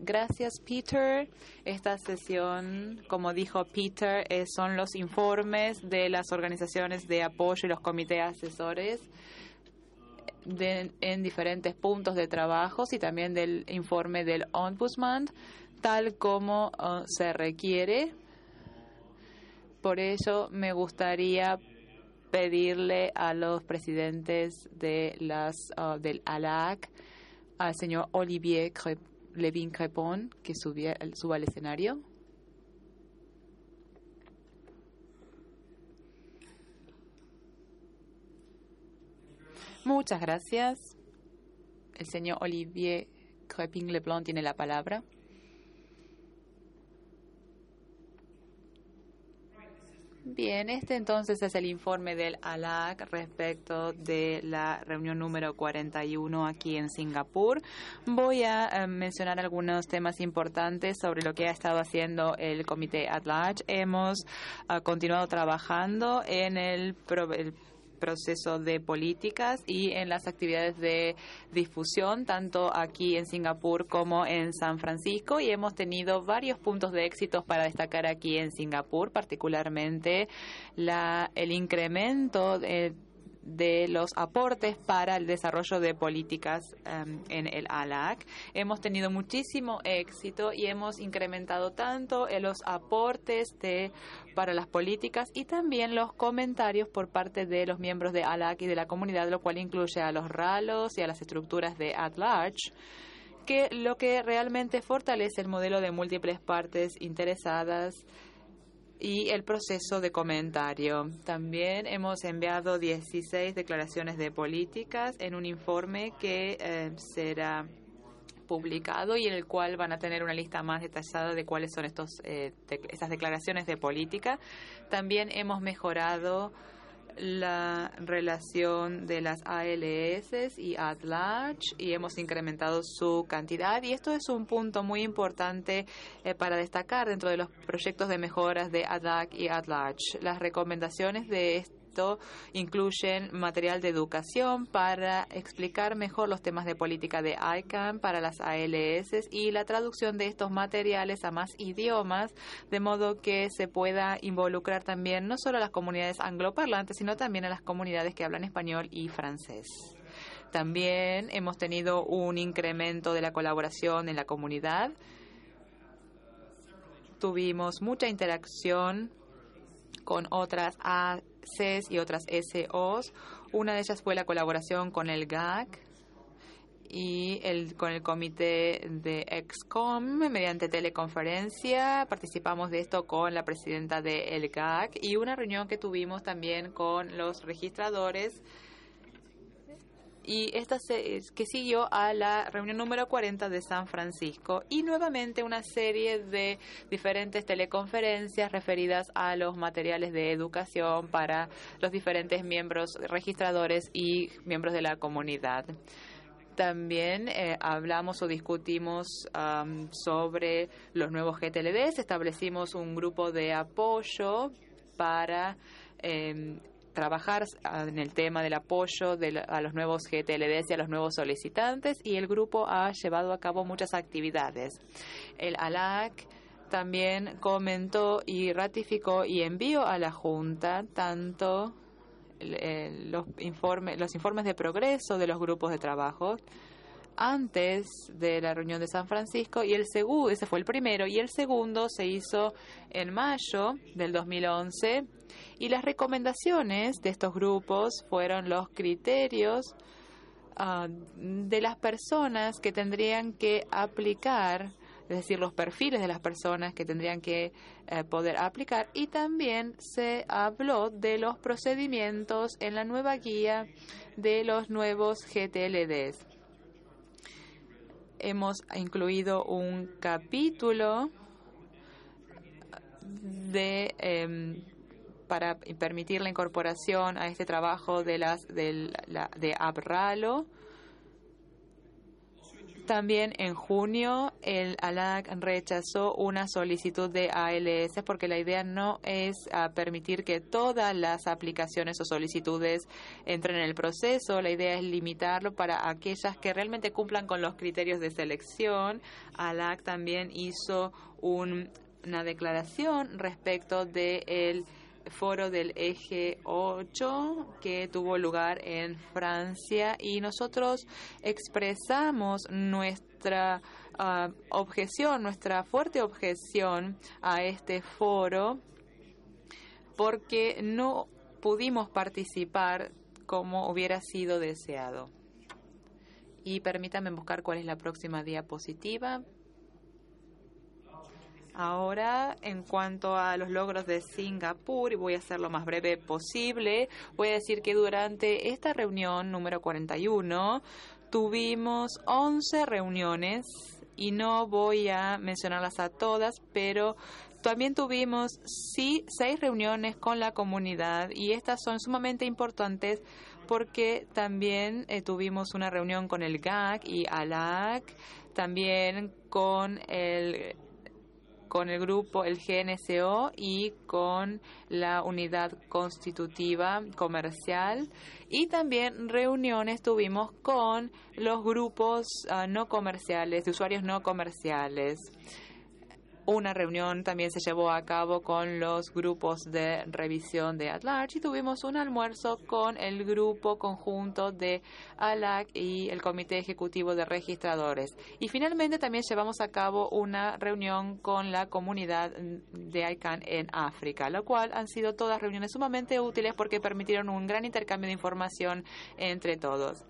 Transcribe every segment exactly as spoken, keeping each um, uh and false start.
Gracias, Peter. Esta sesión, como dijo Peter, eh, son los informes de las organizaciones de apoyo y los comités asesores de, en diferentes puntos de trabajo y también del informe del Ombudsman, tal como uh, se requiere. Por ello, me gustaría pedirle a los presidentes de las uh, del A L A C, al señor Olivier Levin-Crépon, que subía, suba al escenario. Muchas gracias. El señor Olivier Crépin-Leblond tiene la palabra. Bien, este entonces es el informe del A L A C respecto de la reunión número cuarenta y uno aquí en Singapur. Voy a eh, mencionar algunos temas importantes sobre lo que ha estado haciendo el Comité at Large. Hemos uh, continuado trabajando en el, pro el proceso de políticas y en las actividades de difusión, tanto aquí en Singapur como en San Francisco, y hemos tenido varios puntos de éxito para destacar aquí en Singapur, particularmente la, el incremento de de los aportes para el desarrollo de políticas um, en el A L A C. Hemos tenido muchísimo éxito y hemos incrementado tanto en los aportes de, para las políticas y también los comentarios por parte de los miembros de A L A C y de la comunidad, lo cual incluye a los ralos y a las estructuras de at large, que lo que realmente fortalece el modelo de múltiples partes interesadas y el proceso de comentario. También hemos enviado dieciséis declaraciones de políticas en un informe que eh, será publicado y en el cual van a tener una lista más detallada de cuáles son estos eh, de, esas declaraciones de política. También hemos mejorado la relación de las A L S y at large y hemos incrementado su cantidad, y esto es un punto muy importante eh, para destacar dentro de los proyectos de mejoras de at large y at large. Las recomendaciones de esto incluyen material de educación para explicar mejor los temas de política de I C A M para las A L S y la traducción de estos materiales a más idiomas, de modo que se pueda involucrar también no solo a las comunidades angloparlantes, sino también a las comunidades que hablan español y francés. También hemos tenido un incremento de la colaboración en la comunidad. Tuvimos mucha interacción con otras A C Es y otras S Os. Una de ellas fue la colaboración con el G A C y el, con el comité de ExCom mediante teleconferencia. Participamos de esto con la presidenta del G A C y una reunión que tuvimos también con los registradores, y esta se, que siguió a la reunión número cuarenta de San Francisco, y nuevamente una serie de diferentes teleconferencias referidas a los materiales de educación para los diferentes miembros registradores y miembros de la comunidad. También eh, hablamos o discutimos um, sobre los nuevos G T L Ds. Establecimos un grupo de apoyo para eh, trabajar en el tema del apoyo de la, a los nuevos G T L Ds y a los nuevos solicitantes, y el grupo ha llevado a cabo muchas actividades. El A L A C también comentó y ratificó y envió a la Junta tanto el, el, los, informe, los informes de progreso de los grupos de trabajo antes de la reunión de San Francisco, y el segundo, ese fue el primero, y el segundo se hizo en mayo del dos mil once, y las recomendaciones de estos grupos fueron los criterios uh, de las personas que tendrían que aplicar, es decir, los perfiles de las personas que tendrían que eh, poder aplicar, y también se habló de los procedimientos en la nueva guía de los nuevos G T L Ds. Hemos incluido un capítulo de eh, para permitir la incorporación a este trabajo de las de, la, de ABRALO. También en junio el A L A C rechazó una solicitud de A L S porque la idea no es uh, permitir que todas las aplicaciones o solicitudes entren en el proceso. La idea es limitarlo para aquellas que realmente cumplan con los criterios de selección. A L A C también hizo un, una declaración respecto del foro del eje ocho que tuvo lugar en Francia y nosotros expresamos nuestra uh, objeción, nuestra fuerte objeción a este foro porque no pudimos participar como hubiera sido deseado. Y permítanme buscar cuál es la próxima diapositiva. Ahora, en cuanto a los logros de Singapur, y voy a ser lo más breve posible, voy a decir que durante esta reunión número cuarenta y uno tuvimos once reuniones y no voy a mencionarlas a todas, pero también tuvimos sí seis reuniones con la comunidad y estas son sumamente importantes porque también eh, tuvimos una reunión con el G A C y A L A C, también con el con el grupo, el G N C O y con la unidad constitutiva comercial y también reuniones tuvimos con los grupos uh, no comerciales, de usuarios no comerciales. Una reunión también se llevó a cabo con los grupos de revisión de At Large y tuvimos un almuerzo con el grupo conjunto de A L A C y el Comité Ejecutivo de Registradores. Y finalmente también llevamos a cabo una reunión con la comunidad de I C A N en África, lo cual han sido todas reuniones sumamente útiles porque permitieron un gran intercambio de información entre todos.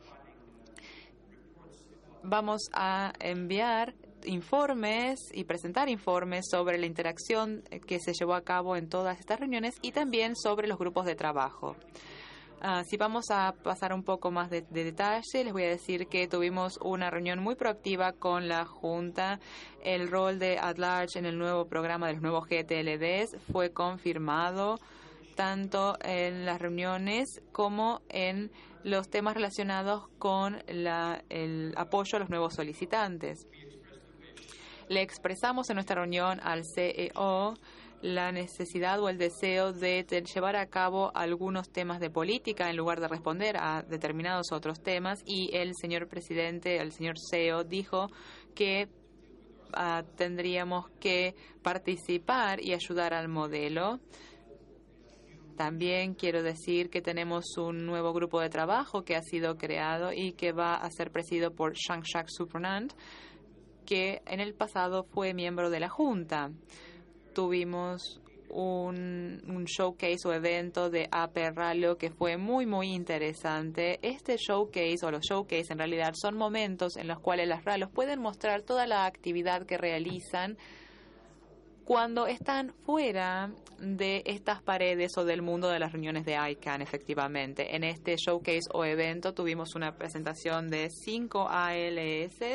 Vamos a enviar informes y presentar informes sobre la interacción que se llevó a cabo en todas estas reuniones y también sobre los grupos de trabajo. Uh, si vamos a pasar un poco más de, de detalle, les voy a decir que tuvimos una reunión muy proactiva con la Junta. El rol de At Large en el nuevo programa de los nuevos G T L Ds fue confirmado tanto en las reuniones como en los temas relacionados con la, el apoyo a los nuevos solicitantes. Le expresamos en nuestra reunión al C E O la necesidad o el deseo de llevar a cabo algunos temas de política en lugar de responder a determinados otros temas y el señor presidente, el señor C E O, dijo que uh, tendríamos que participar y ayudar al modelo. También quiero decir que tenemos un nuevo grupo de trabajo que ha sido creado y que va a ser presidido por Shangshak Supranand, que en el pasado fue miembro de la Junta. Tuvimos un, un showcase o evento de A P Rallyo que fue muy, muy interesante. Este showcase o los showcase en realidad son momentos en los cuales las rallios pueden mostrar toda la actividad que realizan cuando están fuera de estas paredes o del mundo de las reuniones de I C A N, efectivamente. En este showcase o evento tuvimos una presentación de cinco A L S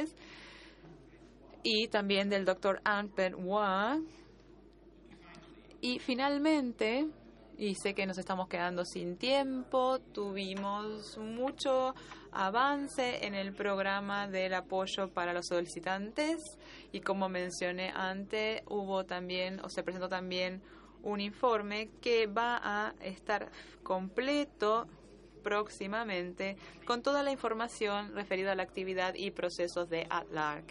y también del doctor Anpen Hua. Y finalmente, y sé que nos estamos quedando sin tiempo, tuvimos mucho avance en el programa del apoyo para los solicitantes y como mencioné antes, hubo también, o se presentó también un informe que va a estar completo próximamente con toda la información referida a la actividad y procesos de At Large.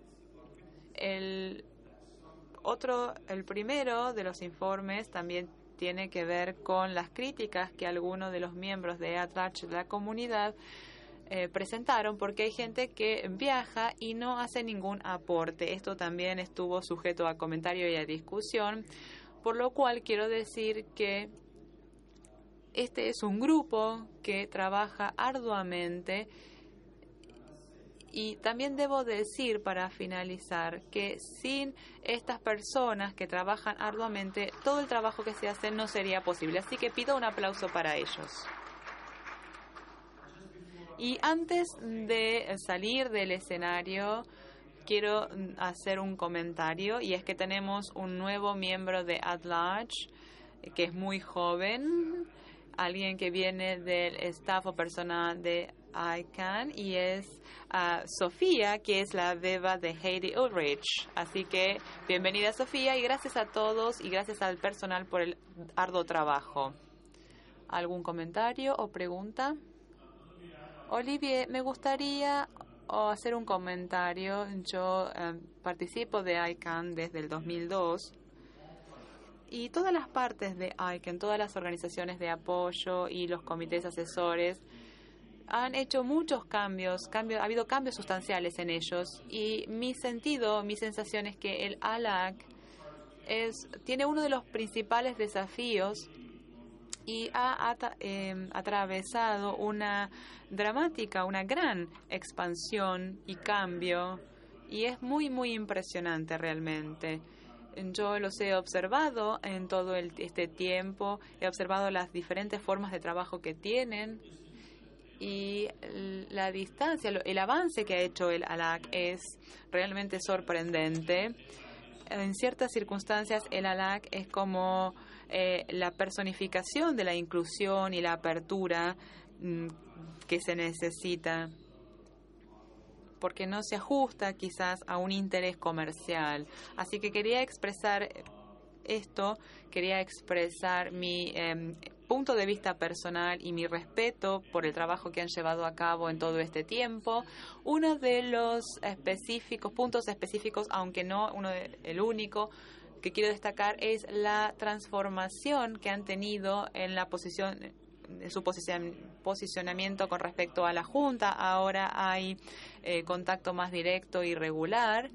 El otro, el primero de los informes también tiene que ver con las críticas que algunos de los miembros de At Large de la comunidad eh, presentaron, porque hay gente que viaja y no hace ningún aporte. Esto también estuvo sujeto a comentario y a discusión, por lo cual quiero decir que este es un grupo que trabaja arduamente. Y también debo decir, para finalizar, que sin estas personas que trabajan arduamente, todo el trabajo que se hace no sería posible. Así que pido un aplauso para ellos. Y antes de salir del escenario, quiero hacer un comentario, y es que tenemos un nuevo miembro de At Large, que es muy joven, alguien que viene del staff o persona de I C A N y es uh, Sofía, que es la beba de Heidi Ulrich. Así que bienvenida, Sofía, y gracias a todos y gracias al personal por el arduo trabajo. ¿Algún comentario o pregunta? Olivier, me gustaría hacer un comentario. Yo eh, participo de I C A N desde el dos mil dos. Y todas las partes de I C A N, todas las organizaciones de apoyo y los comités asesores han hecho muchos cambios, cambios, ha habido cambios sustanciales en ellos. Y mi sentido, mi sensación es que el A L A C es, tiene uno de los principales desafíos y ha ata, eh, atravesado una dramática, una gran expansión y cambio. Y es muy, muy impresionante realmente. Yo los he observado en todo el, este tiempo, he observado las diferentes formas de trabajo que tienen y la distancia, el avance que ha hecho el A L A C es realmente sorprendente. En ciertas circunstancias el A L A C es como eh, la personificación de la inclusión y la apertura mmm, que se necesita, porque no se ajusta quizás a un interés comercial. Así que quería expresar esto, quería expresar mi eh, punto de vista personal y mi respeto por el trabajo que han llevado a cabo en todo este tiempo. Uno de los específicos, puntos específicos, aunque no uno de, el único, que quiero destacar es la transformación que han tenido en la posición de su posicionamiento con respecto a la Junta. Ahora hay eh, contacto más directo y regular.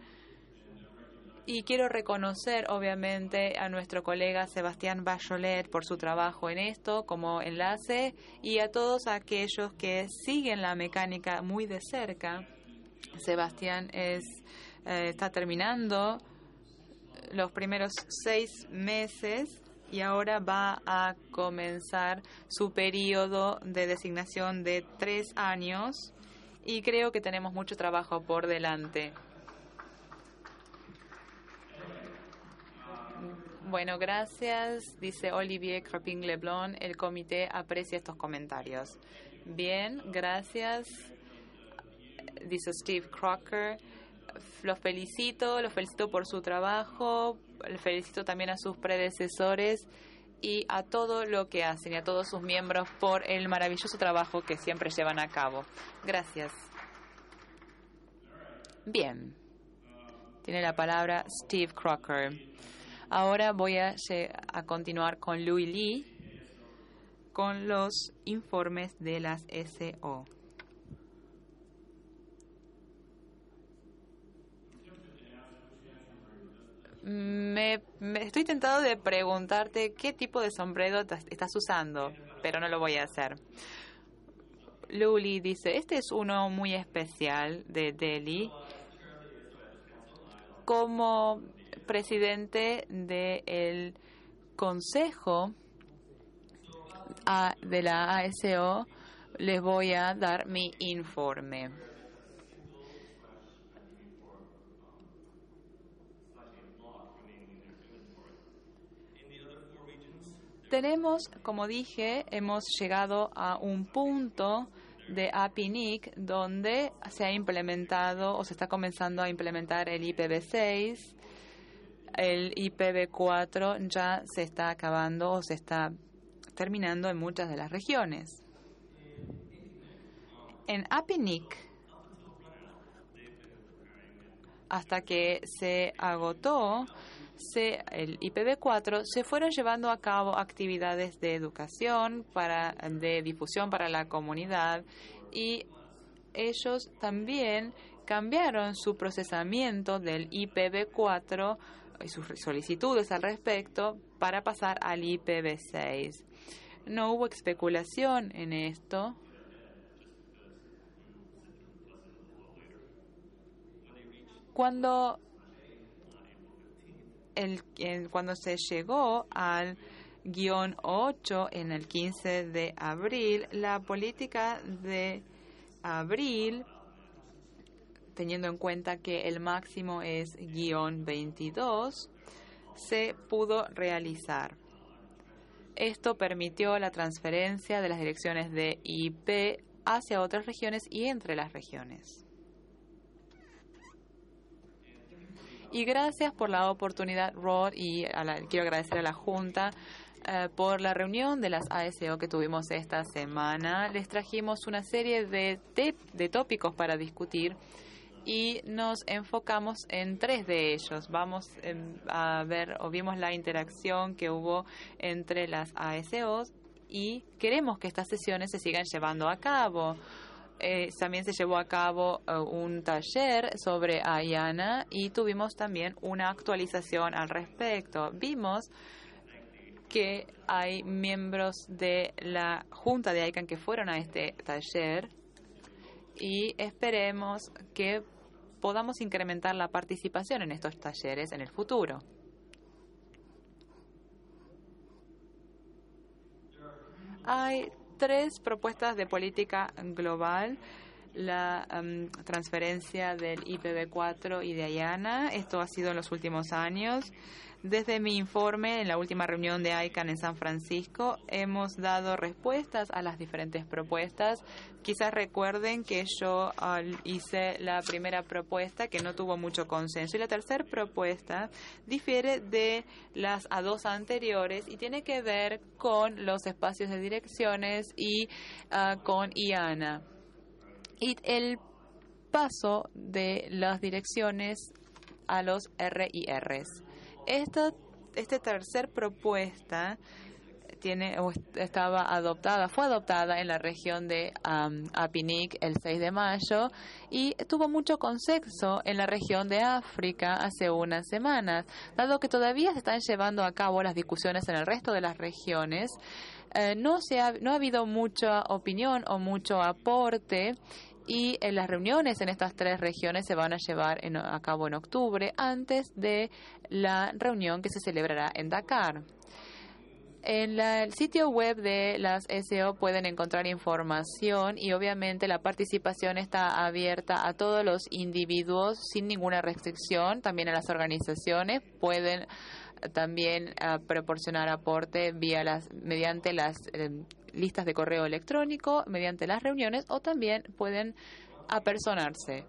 Y quiero reconocer, obviamente, a nuestro colega Sebastián Bachelet por su trabajo en esto como enlace y a todos aquellos que siguen la mecánica muy de cerca. Sebastián es, eh, está terminando los primeros seis meses y ahora va a comenzar su periodo de designación de tres años y creo que tenemos mucho trabajo por delante. Bueno, gracias, dice Olivier Crepin-Leblon. El comité aprecia estos comentarios. Bien, gracias, dice Steve Crocker. Los felicito, los felicito por su trabajo, los felicito también a sus predecesores y a todo lo que hacen y a todos sus miembros por el maravilloso trabajo que siempre llevan a cabo. Gracias. Bien. Tiene la palabra Steve Crocker. Ahora voy a, a continuar con Louis Lee con los informes de las S O. Me, me estoy tentado de preguntarte qué tipo de sombrero estás usando, pero no lo voy a hacer. Luli dice, este es uno muy especial de Delhi. Como presidente del Consejo de la A S O, les voy a dar mi informe. Tenemos, como dije, hemos llegado a un punto de A P N I C donde se ha implementado o se está comenzando a implementar el I P v seis. El I P v cuatro ya se está acabando o se está terminando en muchas de las regiones. En A P N I C, hasta que se agotó Se, el I P v cuatro, se fueron llevando a cabo actividades de educación, para, de difusión para la comunidad y ellos también cambiaron su procesamiento del I P v cuatro y sus solicitudes al respecto para pasar al I P v seis. No hubo especulación en esto. Cuando El, el, cuando se llegó al guión ocho en el quince de abril, la política de abril, teniendo en cuenta que el máximo es guión veintidós, se pudo realizar. Esto permitió la transferencia de las direcciones de I P hacia otras regiones y entre las regiones. Y gracias por la oportunidad, Rod, y a la, quiero agradecer a la Junta eh, por la reunión de las A S O que tuvimos esta semana. Les trajimos una serie de, de, de tópicos para discutir y nos enfocamos en tres de ellos. Vamos eh, a ver, o vimos la interacción que hubo entre las A S Os y queremos que estas sesiones se sigan llevando a cabo. Eh, también se llevó a cabo uh, un taller sobre IANA y tuvimos también una actualización al respecto. Vimos que hay miembros de la Junta de ICANN que fueron a este taller y esperemos que podamos incrementar la participación en estos talleres en el futuro. Hay tres propuestas de política global: la um, transferencia del I P v cuatro y de IANA. Esto ha sido en los últimos años. Desde mi informe en la última reunión de ICANN en San Francisco, hemos dado respuestas a las diferentes propuestas. Quizás recuerden que yo uh, hice la primera propuesta que no tuvo mucho consenso, y la tercera propuesta difiere de las a dos anteriores y tiene que ver con los espacios de direcciones y uh, con IANA. Y el paso de las direcciones a los R I Rs. Esta, esta tercera propuesta tiene o estaba adoptada, fue adoptada en la región de um, Apinic el seis de mayo y tuvo mucho consenso en la región de África hace unas semanas. Dado que todavía se están llevando a cabo las discusiones en el resto de las regiones, eh, no, se ha, no ha habido mucha opinión o mucho aporte. Y en las reuniones en estas tres regiones se van a llevar en, a cabo en octubre, antes de la reunión que se celebrará en Dakar. En la, el sitio web de las S O pueden encontrar información y obviamente la participación está abierta a todos los individuos sin ninguna restricción. También a las organizaciones pueden también uh, proporcionar aporte vía las mediante las eh, listas de correo electrónico, mediante las reuniones, o también pueden apersonarse.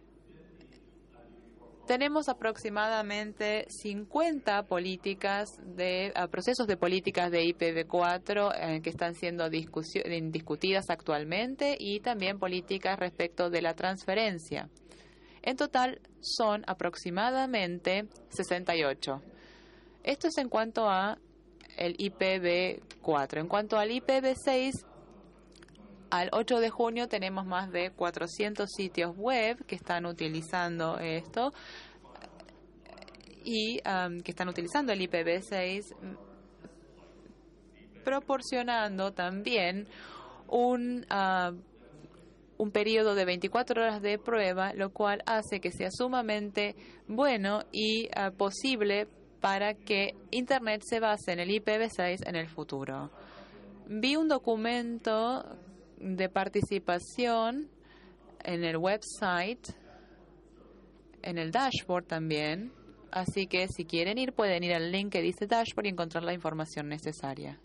Tenemos aproximadamente cincuenta políticas de uh, procesos de políticas de I P v cuatro eh, que están siendo discutidas actualmente, y también políticas respecto de la transferencia. En total son aproximadamente sesenta y ocho. Esto es en cuanto a el I P v cuatro. En cuanto al I P v seis, al ocho de junio tenemos más de cuatrocientos sitios web que están utilizando esto y um, que están utilizando el I P v seis, proporcionando también un, uh, un periodo de veinticuatro horas de prueba, lo cual hace que sea sumamente bueno y uh, posible para que Internet se base en el I P v seis en el futuro. Vi un documento de participación en el website, en el dashboard también, así que si quieren ir pueden ir al link que dice dashboard y encontrar la información necesaria.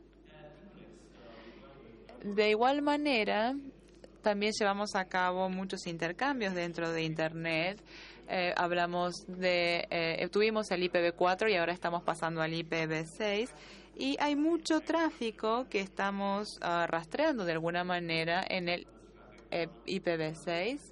De igual manera, también llevamos a cabo muchos intercambios dentro de Internet. Eh, hablamos de, eh, tuvimos el I P v cuatro y ahora estamos pasando al I P v seis, y hay mucho tráfico que estamos uh, rastreando de alguna manera en el eh, I P v seis.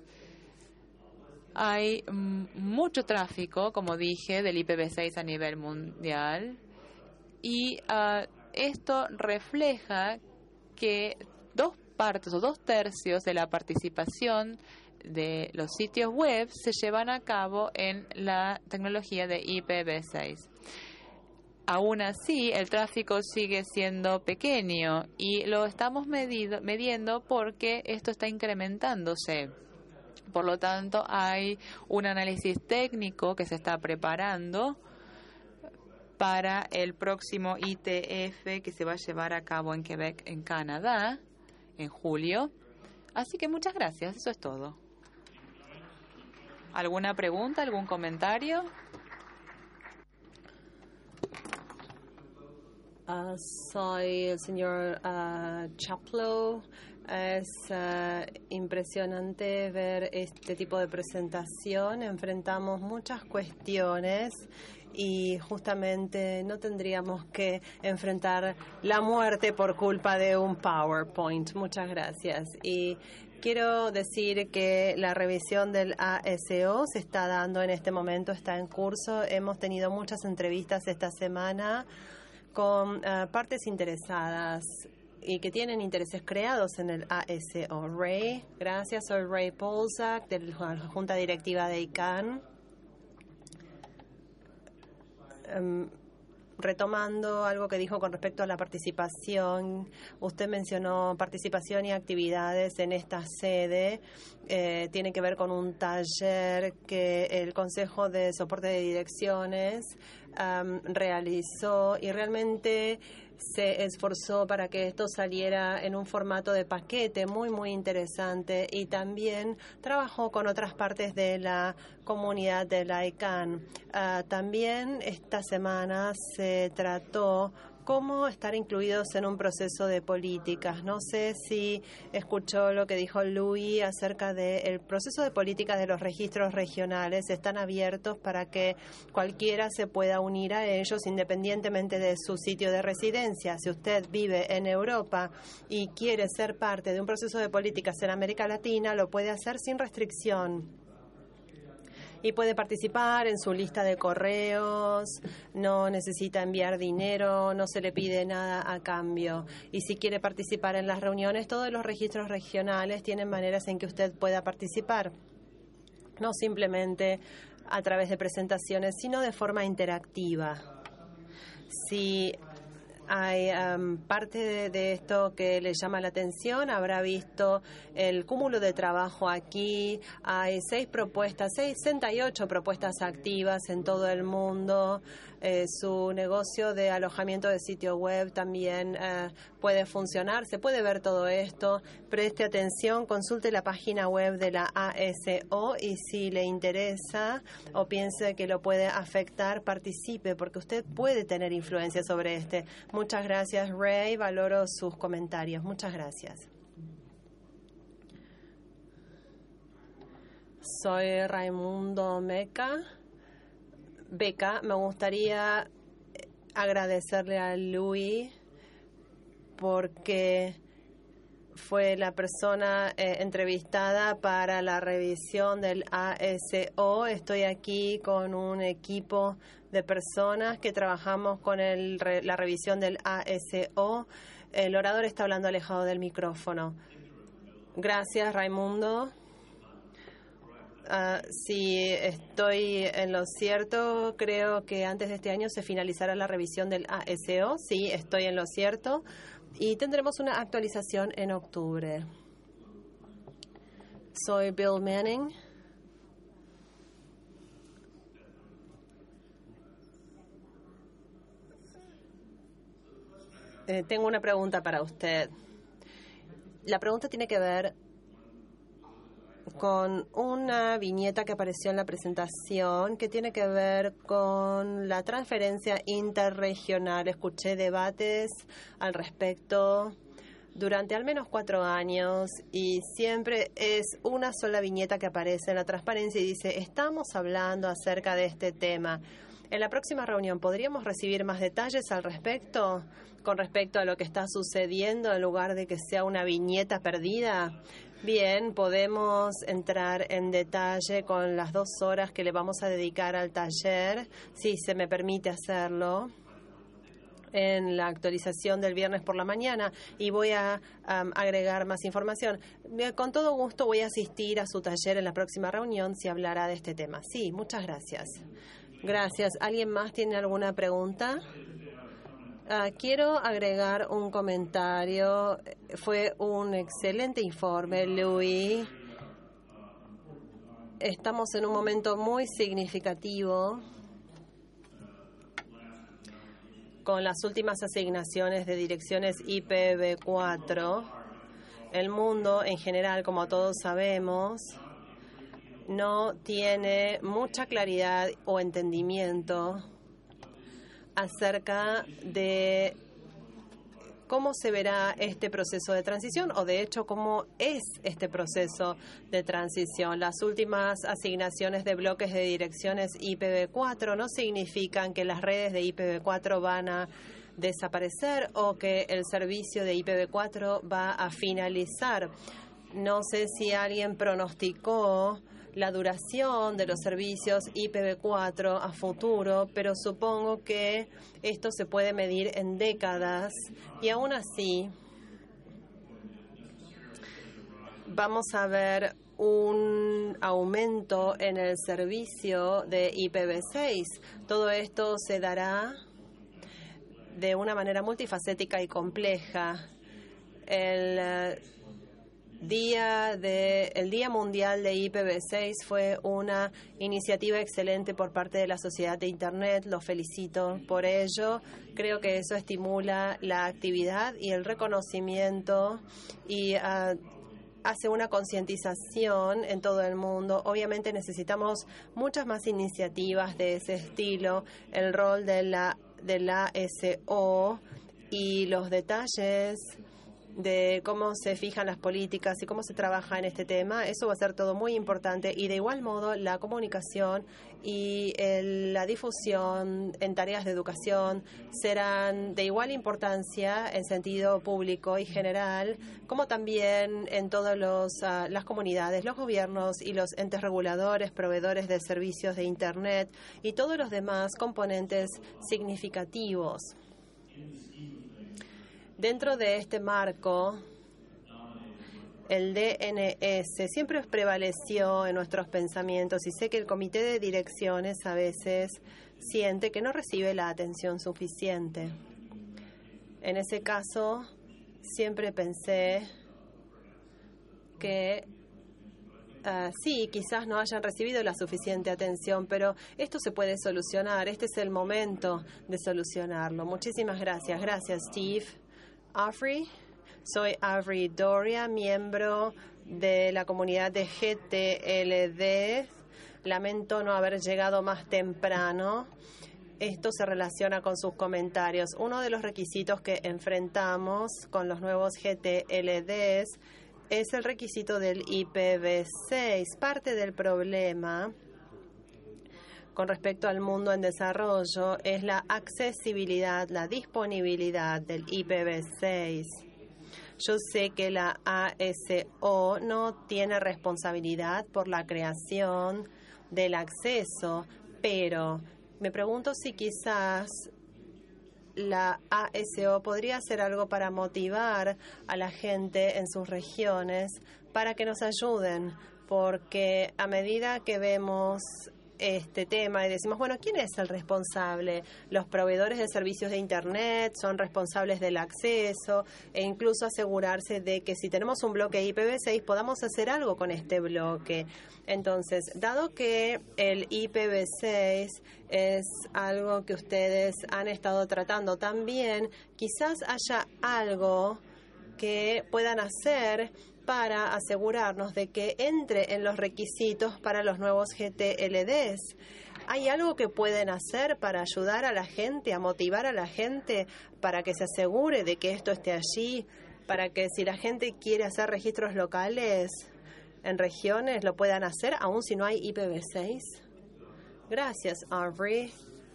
Hay mm, mucho tráfico, como dije, del I P v seis a nivel mundial, y uh, esto refleja que dos partes o dos tercios de la participación de los sitios web se llevan a cabo en la tecnología de I P v seis. Aún así, el tráfico sigue siendo pequeño y lo estamos medido, midiendo porque esto está incrementándose. Por lo tanto, hay un análisis técnico que se está preparando para el próximo I T F que se va a llevar a cabo en Quebec, en Canadá, en julio. Así que muchas gracias, eso es todo. ¿Alguna pregunta, algún comentario? Uh, soy el señor uh, Chaplow Es uh, impresionante ver este tipo de presentación. Enfrentamos muchas cuestiones y justamente no tendríamos que enfrentar la muerte por culpa de un PowerPoint. Muchas gracias. Y quiero decir que la revisión del A S O se está dando en este momento, está en curso. Hemos tenido muchas entrevistas esta semana con uh, partes interesadas y que tienen intereses creados en el A S O. Ray, gracias. Soy Ray Polzak, de la Junta Directiva de I C A N. Um, retomando algo que dijo con respecto a la participación, usted mencionó participación y actividades en esta sede. Eh, tiene que ver con un taller que el Consejo de Soporte de Direcciones um, realizó y realmente se esforzó para que esto saliera en un formato de paquete muy, muy interesante, y también trabajó con otras partes de la comunidad de la I C A N. Uh, también esta semana se trató cómo estar incluidos en un proceso de políticas. No sé si escuchó lo que dijo Louis acerca del proceso de políticas de los registros regionales. Están abiertos para que cualquiera se pueda unir a ellos independientemente de su sitio de residencia. Si usted vive en Europa y quiere ser parte de un proceso de políticas en América Latina, lo puede hacer sin restricción. Y puede participar en su lista de correos, no necesita enviar dinero, no se le pide nada a cambio. Y si quiere participar en las reuniones, todos los registros regionales tienen maneras en que usted pueda participar. No simplemente a través de presentaciones, sino de forma interactiva. Si hay um, parte de, de esto que le llama la atención, habrá visto el cúmulo de trabajo aquí. Hay seis propuestas, sesenta y ocho propuestas activas en todo el mundo. Eh, su negocio de alojamiento de sitio web también eh, puede funcionar. Se puede ver todo esto. Preste atención, consulte la página web de la A S O y si le interesa o piense que lo puede afectar, participe, porque usted puede tener influencia sobre este. Muchas gracias, Ray. Valoro sus comentarios. Muchas gracias. Soy Raimundo Meca. Beca, me gustaría agradecerle a Louis porque fue la persona eh, entrevistada para la revisión del A S O. Estoy aquí con un equipo de personas que trabajamos con el, re, la revisión del A S O. El orador está hablando alejado del micrófono. Gracias, Raimundo. Uh, si estoy en lo cierto, creo que antes de este año se finalizará la revisión del A S O. Sí, estoy en lo cierto. Y tendremos una actualización en octubre. Soy Bill Manning. Eh, tengo una pregunta para usted. La pregunta tiene que ver con una viñeta que apareció en la presentación que tiene que ver con la transferencia interregional. Escuché debates al respecto durante al menos cuatro años y siempre es una sola viñeta que aparece en la transparencia y dice: estamos hablando acerca de este tema. En la próxima reunión, ¿podríamos recibir más detalles al respecto, con respecto a lo que está sucediendo, en lugar de que sea una viñeta perdida? Bien, podemos entrar en detalle con las dos horas que le vamos a dedicar al taller, si se me permite hacerlo, en la actualización del viernes por la mañana, y voy a um, agregar más información. Con todo gusto voy a asistir a su taller en la próxima reunión si hablará de este tema. Sí, muchas gracias. Gracias. ¿Alguien más tiene alguna pregunta? Uh, quiero agregar un comentario. Fue un excelente informe, Louis. Estamos en un momento muy significativo con las últimas asignaciones de direcciones I P v cuatro. El mundo en general, como todos sabemos, no tiene mucha claridad o entendimiento acerca de ¿Cómo se verá este proceso de transición o, de hecho, cómo es este proceso de transición? Las últimas asignaciones de bloques de direcciones I P v cuatro no significan que las redes de I P v cuatro van a desaparecer o que el servicio de I P v cuatro va a finalizar. No sé si alguien pronosticó la duración de los servicios I P v cuatro a futuro, pero supongo que esto se puede medir en décadas y aún así vamos a ver un aumento en el servicio de I P v seis. Todo esto se dará de una manera multifacética y compleja. El Día de, el Día Mundial de I P v seis fue una iniciativa excelente por parte de la sociedad de Internet. Los felicito por ello. Creo que eso estimula la actividad y el reconocimiento y uh, hace una concientización en todo el mundo. Obviamente necesitamos muchas más iniciativas de ese estilo. El rol de la, de la A S O y los detalles de cómo se fijan las políticas y cómo se trabaja en este tema, eso va a ser todo muy importante. Y de igual modo, la comunicación y el, la difusión en tareas de educación serán de igual importancia en sentido público y general, como también en todas uh, las comunidades, los gobiernos y los entes reguladores, proveedores de servicios de Internet y todos los demás componentes significativos. Dentro de este marco, el D N S siempre prevaleció en nuestros pensamientos y sé que el comité de direcciones a veces siente que no recibe la atención suficiente. En ese caso, siempre pensé que uh, sí, quizás no hayan recibido la suficiente atención, pero esto se puede solucionar. Este es el momento de solucionarlo. Muchísimas gracias. Gracias, Steve. Avery. Soy Avery Doria, miembro de la comunidad de G T L D. Lamento no haber llegado más temprano. Esto se relaciona con sus comentarios. Uno de los requisitos que enfrentamos con los nuevos G T L Ds es el requisito del I P v seis. Parte del problema con respecto al mundo en desarrollo es la accesibilidad, la disponibilidad del I P v seis. Yo sé que la A S O no tiene responsabilidad por la creación del acceso, pero me pregunto si quizás la A S O podría hacer algo para motivar a la gente en sus regiones para que nos ayuden, porque a medida que vemos este tema y decimos, bueno, ¿quién es el responsable? Los proveedores de servicios de Internet son responsables del acceso e incluso asegurarse de que si tenemos un bloque I P v seis podamos hacer algo con este bloque. Entonces, dado que el I P v seis es algo que ustedes han estado tratando también, quizás haya algo que puedan hacer para asegurarnos de que entre en los requisitos para los nuevos G T L Ds. ¿Hay algo que pueden hacer para ayudar a la gente, a motivar a la gente, para que se asegure de que esto esté allí, para que si la gente quiere hacer registros locales en regiones, lo puedan hacer, aun si no hay I P v seis? Gracias, Avery.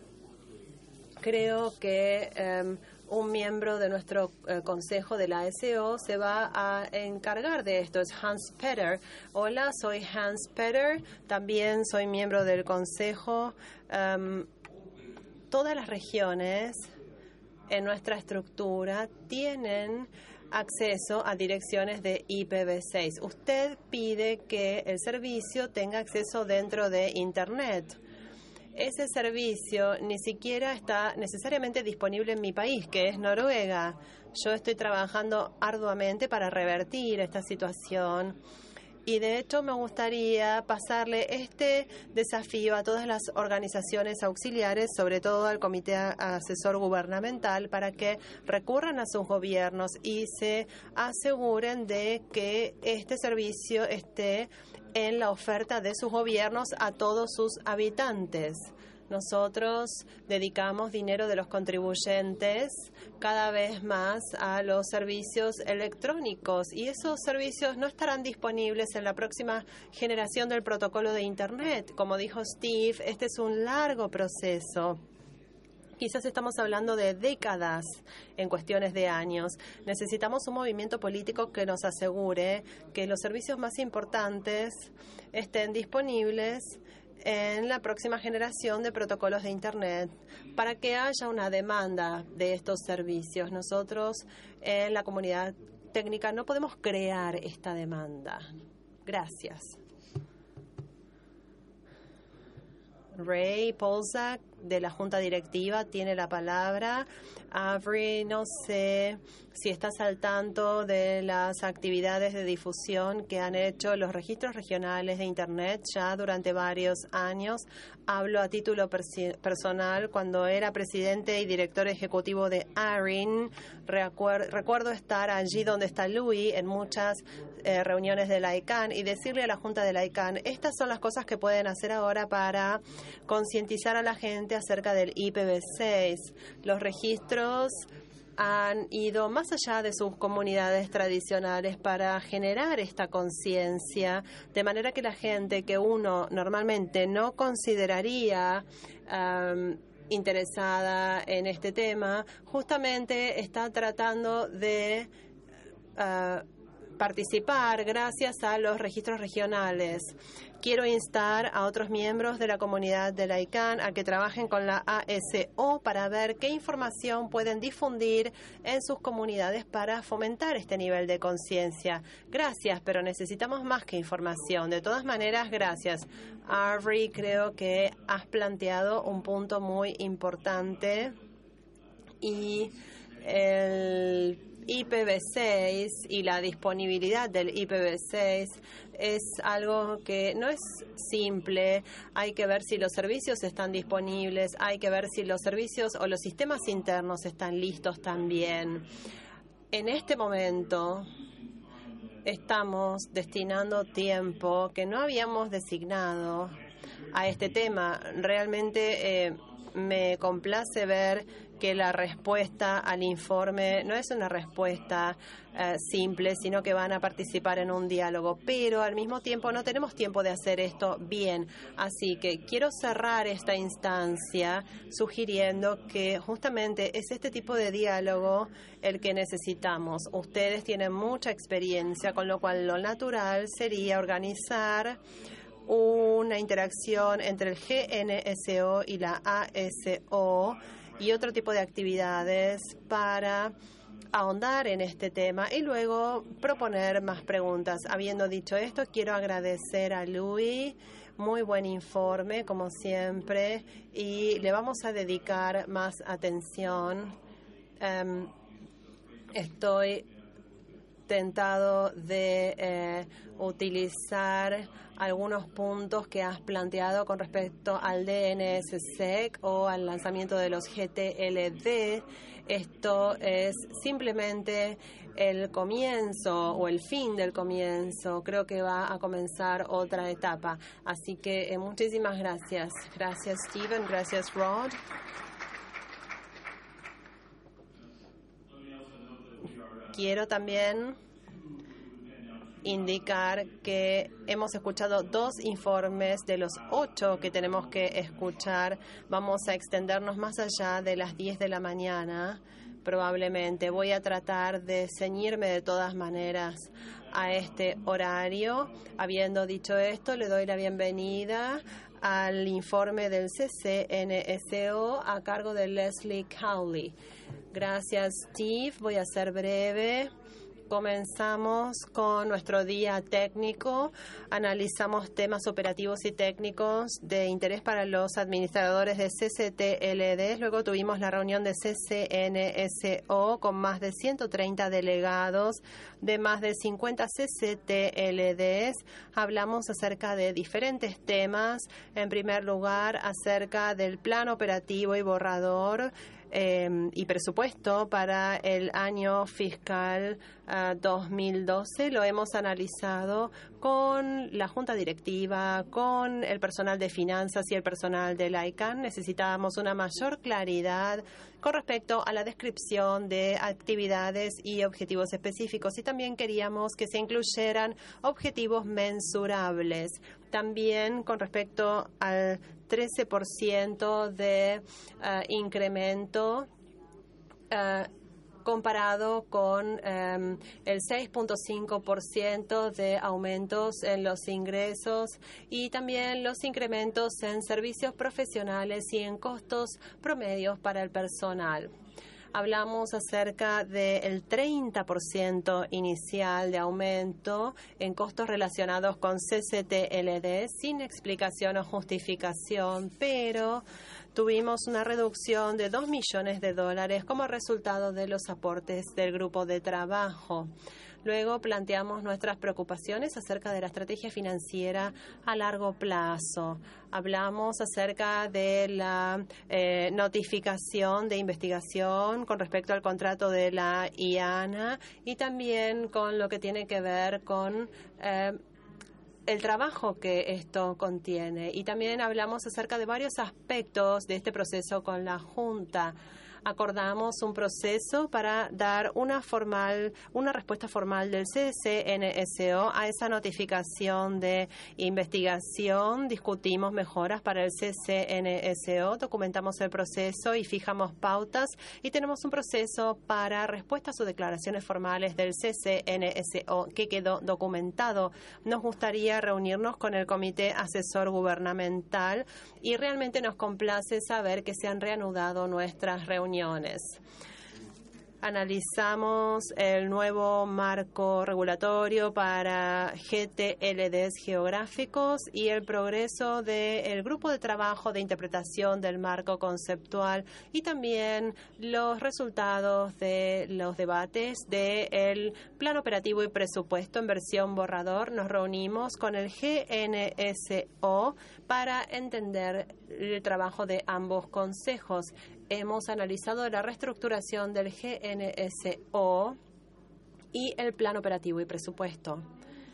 Creo que Um, un miembro de nuestro eh, consejo de la A S O se va a encargar de esto. Es Hans Peter. Hola, soy Hans Peter. También soy miembro del consejo. Um, todas las regiones en nuestra estructura tienen acceso a direcciones de I P v seis. Usted pide que el servicio tenga acceso dentro de Internet. Ese servicio ni siquiera está necesariamente disponible en mi país, que es Noruega. Yo estoy trabajando arduamente para revertir esta situación y, de hecho, me gustaría pasarle este desafío a todas las organizaciones auxiliares, sobre todo al Comité Asesor Gubernamental, para que recurran a sus gobiernos y se aseguren de que este servicio esté en la oferta de sus gobiernos a todos sus habitantes. Nosotros dedicamos dinero de los contribuyentes cada vez más a los servicios electrónicos y esos servicios no estarán disponibles en la próxima generación del protocolo de Internet. Como dijo Steve, este es un largo proceso. Quizás estamos hablando de décadas en cuestiones de años. Necesitamos un movimiento político que nos asegure que los servicios más importantes estén disponibles en la próxima generación de protocolos de Internet para que haya una demanda de estos servicios. Nosotros en la comunidad técnica no podemos crear esta demanda. Gracias. Ray Polzak, de la Junta Directiva, tiene la palabra. Avery, no sé si estás al tanto de las actividades de difusión que han hecho los registros regionales de Internet ya durante varios años. Hablo a título personal. Cuando era presidente y director ejecutivo de A R I N, recuerdo estar allí donde está Louis en muchas eh, reuniones de la I C A N y decirle a la Junta de la I C A N, estas son las cosas que pueden hacer ahora para concientizar a la gente acerca del I P v seis. Los registros han ido más allá de sus comunidades tradicionales para generar esta conciencia, de manera que la gente que uno normalmente no consideraría um, interesada en este tema, justamente está tratando de uh, participar gracias a los registros regionales. Quiero instar a otros miembros de la comunidad de la I C A N a que trabajen con la A S O para ver qué información pueden difundir en sus comunidades para fomentar este nivel de conciencia. Gracias, pero necesitamos más que información. De todas maneras, gracias. Avery, creo que has planteado un punto muy importante y el I P v seis y la disponibilidad del I P v seis es algo que no es simple. Hay que ver si los servicios están disponibles, hay que ver si los servicios o los sistemas internos están listos también. En este momento estamos destinando tiempo que no habíamos designado a este tema. Realmente eh, me complace ver que la respuesta al informe no es una respuesta eh, simple, sino que van a participar en un diálogo. Pero al mismo tiempo no tenemos tiempo de hacer esto bien. Así que quiero cerrar esta instancia sugiriendo que justamente es este tipo de diálogo el que necesitamos. Ustedes tienen mucha experiencia, con lo cual lo natural sería organizar una interacción entre el G N S O y la A S O y otro tipo de actividades para ahondar en este tema y luego proponer más preguntas. Habiendo dicho esto, quiero agradecer a Louis. Muy buen informe, como siempre, y le vamos a dedicar más atención. Um, estoy tentado de eh, utilizar algunos puntos que has planteado con respecto al D N S S E C o al lanzamiento de los G T L D. Esto es simplemente el comienzo o el fin del comienzo. Creo que va a comenzar otra etapa. Así que eh, muchísimas gracias. Gracias, Steven. Gracias, Rod. Quiero también indicar que hemos escuchado dos informes de los ocho que tenemos que escuchar. Vamos a extendernos más allá de las diez de la mañana, probablemente. Voy a tratar de ceñirme de todas maneras a este horario. Habiendo dicho esto, le doy la bienvenida al informe del C C N S O a cargo de Leslie Cowley. Gracias, Steve. Voy a ser breve. Comenzamos con nuestro día técnico. Analizamos temas operativos y técnicos de interés para los administradores de C C T L D. Luego tuvimos la reunión de C C N S O con más de ciento treinta delegados de más de cincuenta C C T L Ds. Hablamos acerca de diferentes temas. En primer lugar, acerca del plan operativo y borrador eh, y presupuesto para el año fiscal uh, dos mil doce lo hemos analizado con la Junta Directiva, con el personal de finanzas y el personal del I C A N. Necesitábamos una mayor claridad con respecto a la descripción de actividades y objetivos específicos, y también queríamos que se incluyeran objetivos mensurables. También con respecto al trece por ciento de uh, incremento uh, comparado con um, el seis punto cinco por ciento de aumentos en los ingresos y también los incrementos en servicios profesionales y en costos promedios para el personal. Hablamos acerca del treinta por ciento inicial de aumento en costos relacionados con C C T L D sin explicación o justificación, pero tuvimos una reducción de dos millones de dólares como resultado de los aportes del grupo de trabajo. Luego planteamos nuestras preocupaciones acerca de la estrategia financiera a largo plazo. Hablamos acerca de la eh, notificación de investigación con respecto al contrato de la I A N A y también con lo que tiene que ver con eh, el trabajo que esto contiene. Y también hablamos acerca de varios aspectos de este proceso con la Junta. Acordamos un proceso para dar una formal, una respuesta formal del C C N S O a esa notificación de investigación. Discutimos mejoras para el C C N S O, documentamos el proceso y fijamos pautas, y tenemos un proceso para respuestas o declaraciones formales del C C N S O que quedó documentado. Nos gustaría reunirnos con el Comité Asesor Gubernamental y realmente nos complace saber que se han reanudado nuestras reuniones. Analizamos el nuevo marco regulatorio para G T L Ds geográficos y el progreso del grupo de trabajo de interpretación del marco conceptual y también los resultados de los debates del plan operativo y presupuesto en versión borrador. Nos reunimos con el G N S O para entender el trabajo de ambos consejos. Hemos analizado la reestructuración del G N S O y el plan operativo y presupuesto.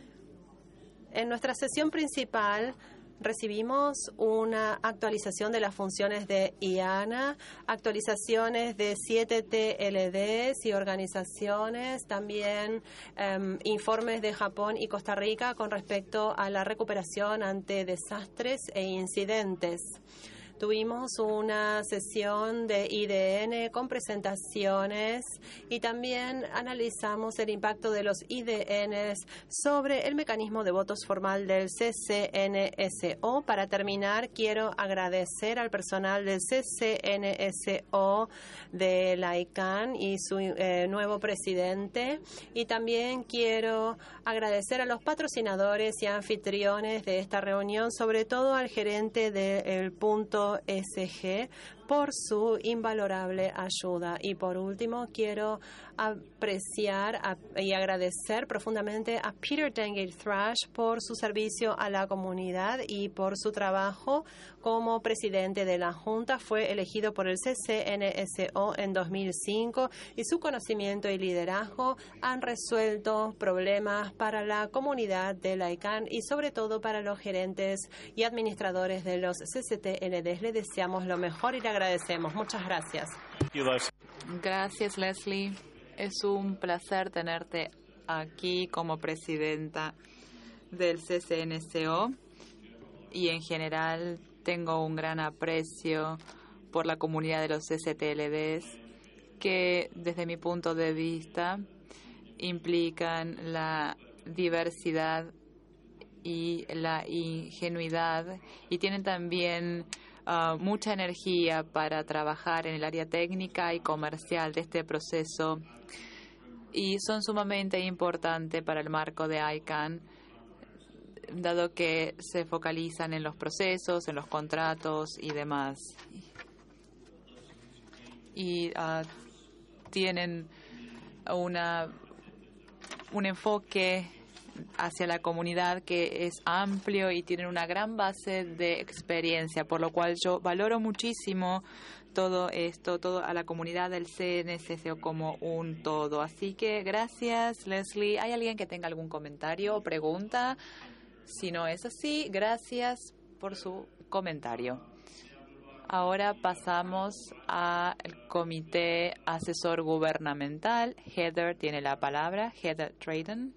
En nuestra sesión principal recibimos una actualización de las funciones de I A N A, actualizaciones de siete T L Ds y organizaciones, también um, informes de Japón y Costa Rica con respecto a la recuperación ante desastres e incidentes. Tuvimos una sesión de I D N con presentaciones y también analizamos el impacto de los I D Ns sobre el mecanismo de votos formal del C C N S O. Para terminar, quiero agradecer al personal del C C N S O de la I C A N y su eh, nuevo presidente, y también quiero agradecer a los patrocinadores y anfitriones de esta reunión, sobre todo al gerente del punto S G por su invalorable ayuda. Y por último, quiero apreciar y agradecer profundamente a Peter Dengate Thrash por su servicio a la comunidad y por su trabajo como presidente de la Junta. Fue elegido por el C C N S O en dos mil cinco y su conocimiento y liderazgo han resuelto problemas para la comunidad de la I C A N y sobre todo para los gerentes y administradores de los C C T L Ds. Le deseamos lo mejor y le agradecemos. Muchas gracias. Gracias, Leslie. Es un placer tenerte aquí como presidenta del C C N S O y en general tengo un gran aprecio por la comunidad de los C C T L Ds que desde mi punto de vista implican la diversidad y la ingenuidad y tienen también uh, mucha energía para trabajar en el área técnica y comercial de este proceso y son sumamente importantes para el marco de I C A N, dado que se focalizan en los procesos, en los contratos y demás. Y uh, tienen una un enfoque hacia la comunidad, que es amplio y tienen una gran base de experiencia, por lo cual yo valoro muchísimo todo esto, todo a la comunidad del C N C C O como un todo. Así que gracias, Leslie. ¿Hay alguien que tenga algún comentario o pregunta? Si no es así, gracias por su comentario. Ahora pasamos al Comité Asesor Gubernamental. Heather tiene la palabra. Heather Drayton.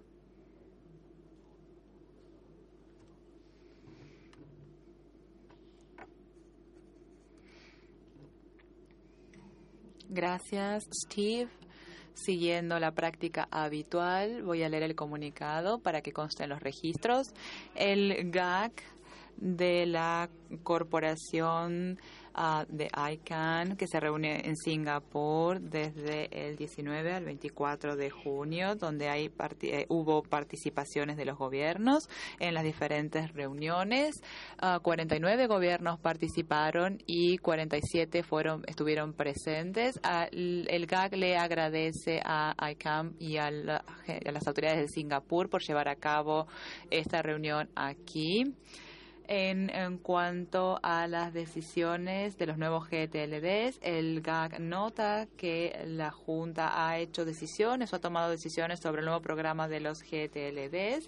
Gracias, Steve. Siguiendo la práctica habitual, voy a leer el comunicado para que conste en los registros. El G A C de la Corporación uh, de I C A N, que se reúne en Singapur desde el diecinueve al veinticuatro de junio, donde hay parti eh, hubo participaciones de los gobiernos en las diferentes reuniones. Uh, cuarenta y nueve gobiernos participaron y cuarenta y siete fueron, estuvieron presentes. Uh, el G A C le agradece a I C A M y a, la, a las autoridades de Singapur por llevar a cabo esta reunión aquí. En, en cuanto a las decisiones de los nuevos G T L Ds, el G A C nota que la Junta ha hecho decisiones o ha tomado decisiones sobre el nuevo programa de los G T L Ds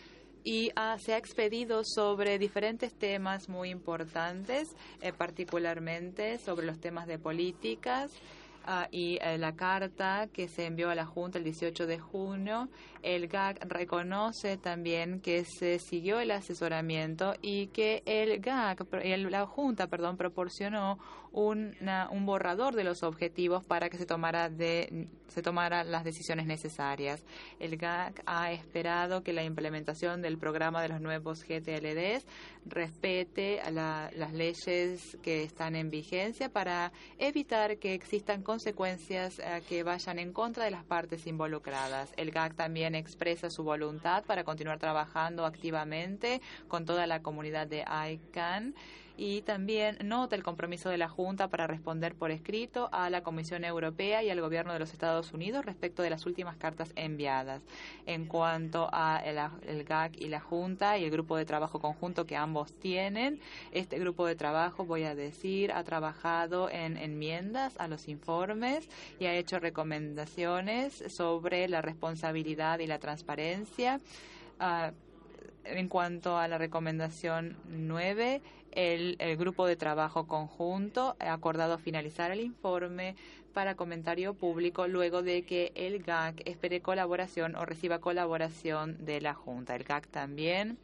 y ha, se ha expedido sobre diferentes temas muy importantes, eh, particularmente sobre los temas de políticas. Uh, y uh, la carta que se envió a la Junta el dieciocho de junio, el G A C reconoce también que se siguió el asesoramiento y que el G A C, el, la Junta, perdón, proporcionó una, un borrador de los objetivos para que se tomara de se tomaran las decisiones necesarias. El G A C ha esperado que la implementación del programa de los nuevos G T L Ds respete a la, las leyes que están en vigencia para evitar que existan consecuencias eh, que vayan en contra de las partes involucradas. El G A C también expresa su voluntad para continuar trabajando activamente con toda la comunidad de I C A N y también nota el compromiso de la Junta para responder por escrito a la Comisión Europea y al Gobierno de los Estados Unidos respecto de las últimas cartas enviadas. En cuanto a el, el G A C y la Junta y el grupo de trabajo conjunto que ambos tienen, este grupo de trabajo, voy a decir, ha trabajado en enmiendas a los informes y ha hecho recomendaciones sobre la responsabilidad y la transparencia. Uh, En cuanto a la recomendación nueve, el, el grupo de trabajo conjunto ha acordado finalizar el informe para comentario público luego de que el G A C espere colaboración o reciba colaboración de la Junta. El G A C también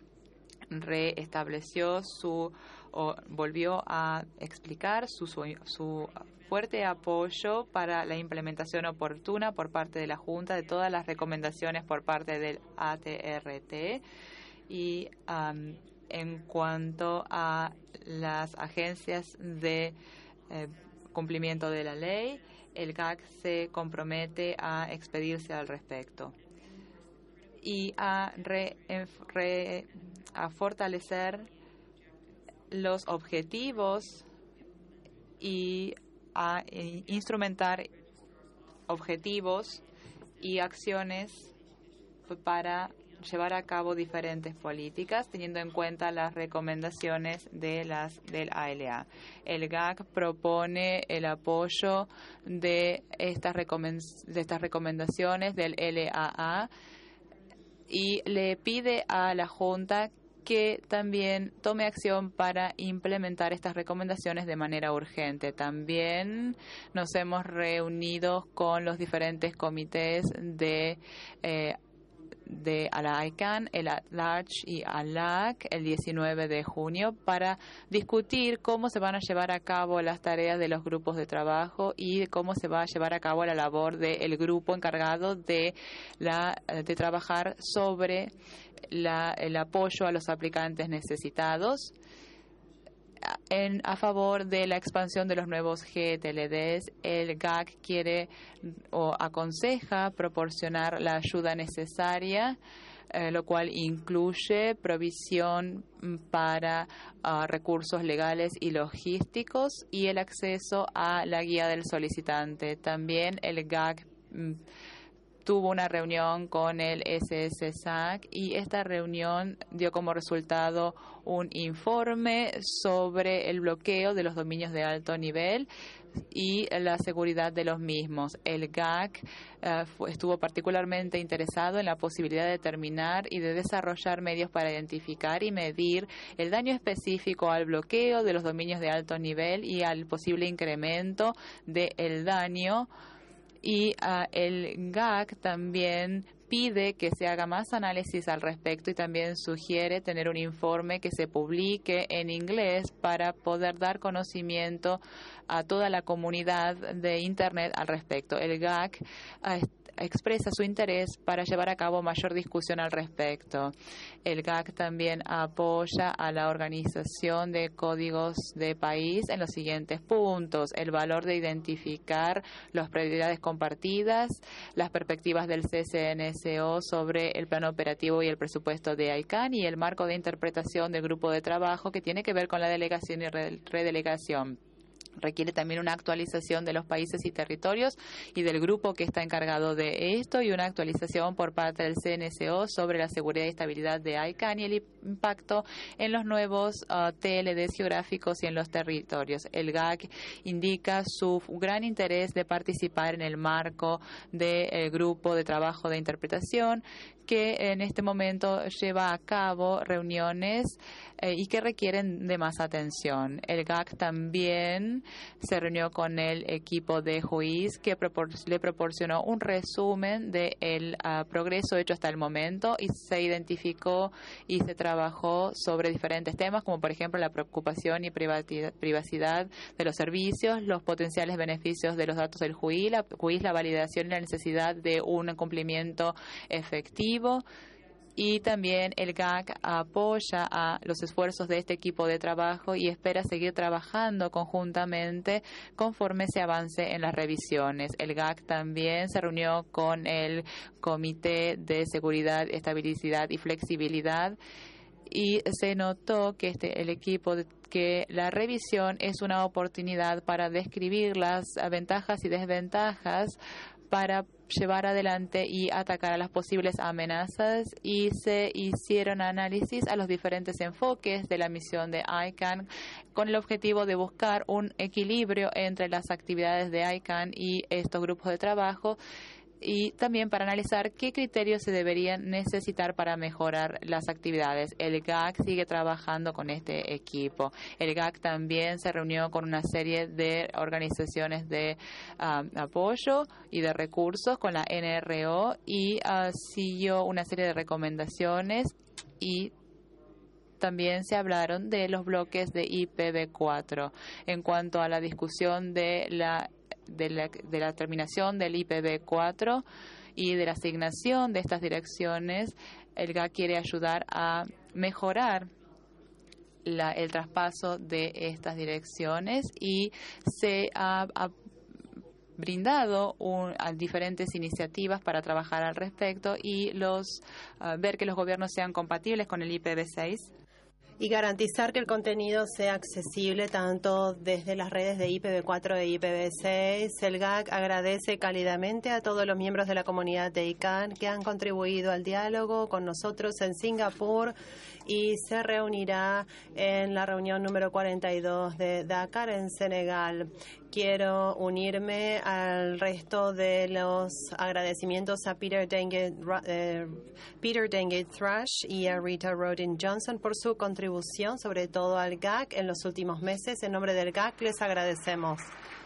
reestableció su o volvió a explicar su, su, su fuerte apoyo para la implementación oportuna por parte de la Junta de todas las recomendaciones por parte del A T R T. Y um, en cuanto a las agencias de eh, cumplimiento de la ley, el G A C se compromete a expedirse al respecto y a, re, re, a fortalecer los objetivos y a instrumentar objetivos y acciones para llevar a cabo diferentes políticas teniendo en cuenta las recomendaciones de las del A L A. El G A C propone el apoyo de estas, recomend de estas recomendaciones del L A A y le pide a la Junta que también tome acción para implementar estas recomendaciones de manera urgente. También nos hemos reunido con los diferentes comités de eh, de a la I C A N, el At-Large y A L A C el diecinueve de junio para discutir cómo se van a llevar a cabo las tareas de los grupos de trabajo y cómo se va a llevar a cabo la labor del grupo encargado de, la, de trabajar sobre la, el apoyo a los aplicantes necesitados En, a favor de la expansión de los nuevos G T L Ds. El G A C quiere o aconseja proporcionar la ayuda necesaria, eh, lo cual incluye provisión para uh, recursos legales y logísticos y el acceso a la guía del solicitante. También el G A C mm, tuvo una reunión con el S S S A C y esta reunión dio como resultado un informe sobre el bloqueo de los dominios de alto nivel y la seguridad de los mismos. El G A C uh, fue, estuvo particularmente interesado en la posibilidad de determinar y de desarrollar medios para identificar y medir el daño específico al bloqueo de los dominios de alto nivel y al posible incremento del daño. Y uh, el G A C también pide que se haga más análisis al respecto y también sugiere tener un informe que se publique en inglés para poder dar conocimiento a toda la comunidad de Internet al respecto. El G A C uh, expresa su interés para llevar a cabo mayor discusión al respecto. El G A C también apoya a la organización de códigos de país en los siguientes puntos: el valor de identificar las prioridades compartidas, las perspectivas del C C N S O sobre el plano operativo y el presupuesto de I C A N y el marco de interpretación del grupo de trabajo que tiene que ver con la delegación y redelegación. Requiere también una actualización de los países y territorios y del grupo que está encargado de esto y una actualización por parte del C N S O sobre la seguridad y estabilidad de I C A N y el impacto en los nuevos uh, T L Ds geográficos y en los territorios. El G A C indica su gran interés de participar en el marco del grupo de trabajo de interpretación que en este momento lleva a cabo reuniones eh, y que requieren de más atención. El G A C también se reunió con el equipo de juiz que propor le proporcionó un resumen del uh, progreso hecho hasta el momento y se identificó y se trabajó sobre diferentes temas como por ejemplo la preocupación y privacidad de los servicios, los potenciales beneficios de los datos del juiz, la, juiz, la validación y la necesidad de un cumplimiento efectivo. Y también el G A C apoya a los esfuerzos de este equipo de trabajo y espera seguir trabajando conjuntamente conforme se avance en las revisiones. El G A C también se reunió con el Comité de Seguridad, Estabilidad y Flexibilidad y se notó que este, el equipo de, que la revisión es una oportunidad para describir las ventajas y desventajas para llevar adelante y atacar a las posibles amenazas y se hicieron análisis a los diferentes enfoques de la misión de I C A N con el objetivo de buscar un equilibrio entre las actividades de I C A N y estos grupos de trabajo y también para analizar qué criterios se deberían necesitar para mejorar las actividades. El G A C sigue trabajando con este equipo. El G A C también se reunió con una serie de organizaciones de uh, apoyo y de recursos con la N R O y uh, siguió una serie de recomendaciones y también se hablaron de los bloques de I P v cuatro. En cuanto a la discusión de la De la, de la terminación del I P v cuatro y de la asignación de estas direcciones, el G A C quiere ayudar a mejorar la, el traspaso de estas direcciones y se ha, ha brindado un, a diferentes iniciativas para trabajar al respecto y los uh, ver que los gobiernos sean compatibles con el I P v seis. Y garantizar que el contenido sea accesible tanto desde las redes de I P v cuatro e I P v seis. El G A C agradece cálidamente a todos los miembros de la comunidad de I C A N que han contribuido al diálogo con nosotros en Singapur y se reunirá en la reunión número cuarenta y dos de Dakar en Senegal. Quiero unirme al resto de los agradecimientos a Peter Dengate, eh, Peter Dengate Thrush y a Rita Rodin Johnson por su contribución, sobre todo al G A C en los últimos meses. En nombre del G A C les agradecemos.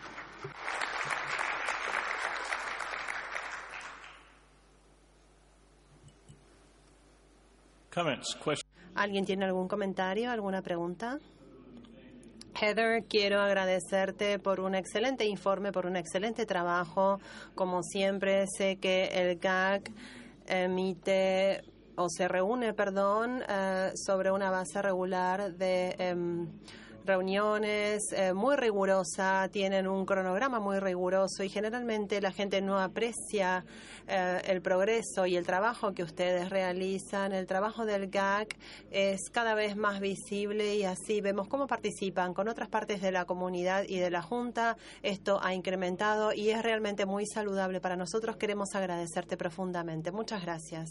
Comments, questions? ¿Alguien tiene algún comentario, alguna pregunta? Heather, quiero agradecerte por un excelente informe, por un excelente trabajo. Como siempre, sé que el G A C emite o se reúne, perdón, uh, sobre una base regular de um, reuniones eh, muy rigurosa, tienen un cronograma muy riguroso y generalmente la gente no aprecia eh, el progreso y el trabajo que ustedes realizan. El trabajo del G A C es cada vez más visible y así vemos cómo participan con otras partes de la comunidad y de la Junta. Esto ha incrementado y es realmente muy saludable para nosotros. Queremos agradecerte profundamente. Muchas gracias.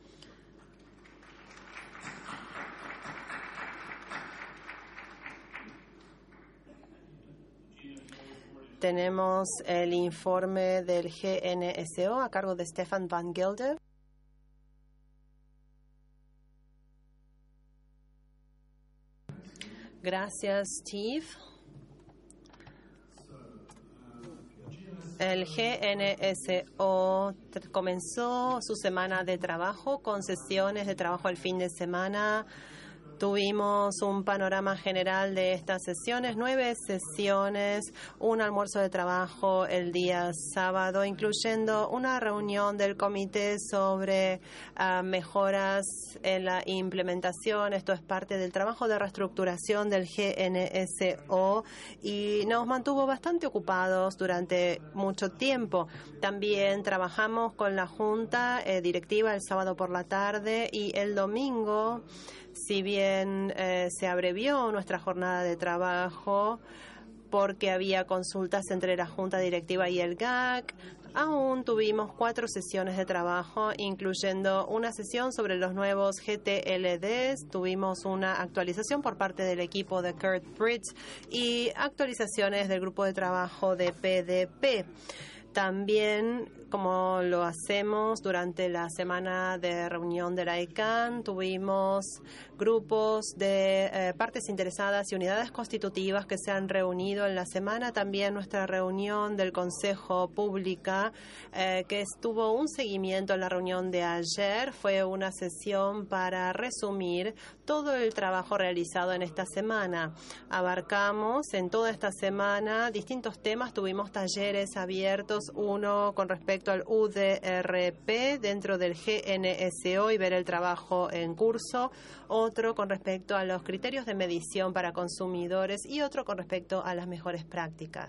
Tenemos el informe del G N S O a cargo de Stefan van Gilde. Gracias, Steve. El G N S O comenzó su semana de trabajo con sesiones de trabajo el fin de semana. Tuvimos un panorama general de estas sesiones, nueve sesiones, un almuerzo de trabajo el día sábado, incluyendo una reunión del comité sobre uh, mejoras en la implementación. Esto es parte del trabajo de reestructuración del G N S O y nos mantuvo bastante ocupados durante mucho tiempo. También trabajamos con la Junta eh, Directiva el sábado por la tarde y el domingo. Si bien eh, se abrevió nuestra jornada de trabajo porque había consultas entre la Junta Directiva y el G A C, aún tuvimos cuatro sesiones de trabajo, incluyendo una sesión sobre los nuevos G T L Ds. Tuvimos una actualización por parte del equipo de Kurt Britz y actualizaciones del grupo de trabajo de P D P. También, como lo hacemos durante la semana de reunión de la I C A N, tuvimos grupos de eh, partes interesadas y unidades constitutivas que se han reunido en la semana. También nuestra reunión del Consejo Pública, eh, que estuvo un seguimiento en la reunión de ayer, fue una sesión para resumir todo el trabajo realizado en esta semana. Abarcamos en toda esta semana distintos temas. Tuvimos talleres abiertos, uno con respecto al U D R P dentro del G N S O y ver el trabajo en curso, otro con respecto a los criterios de medición para consumidores y otro con respecto a las mejores prácticas.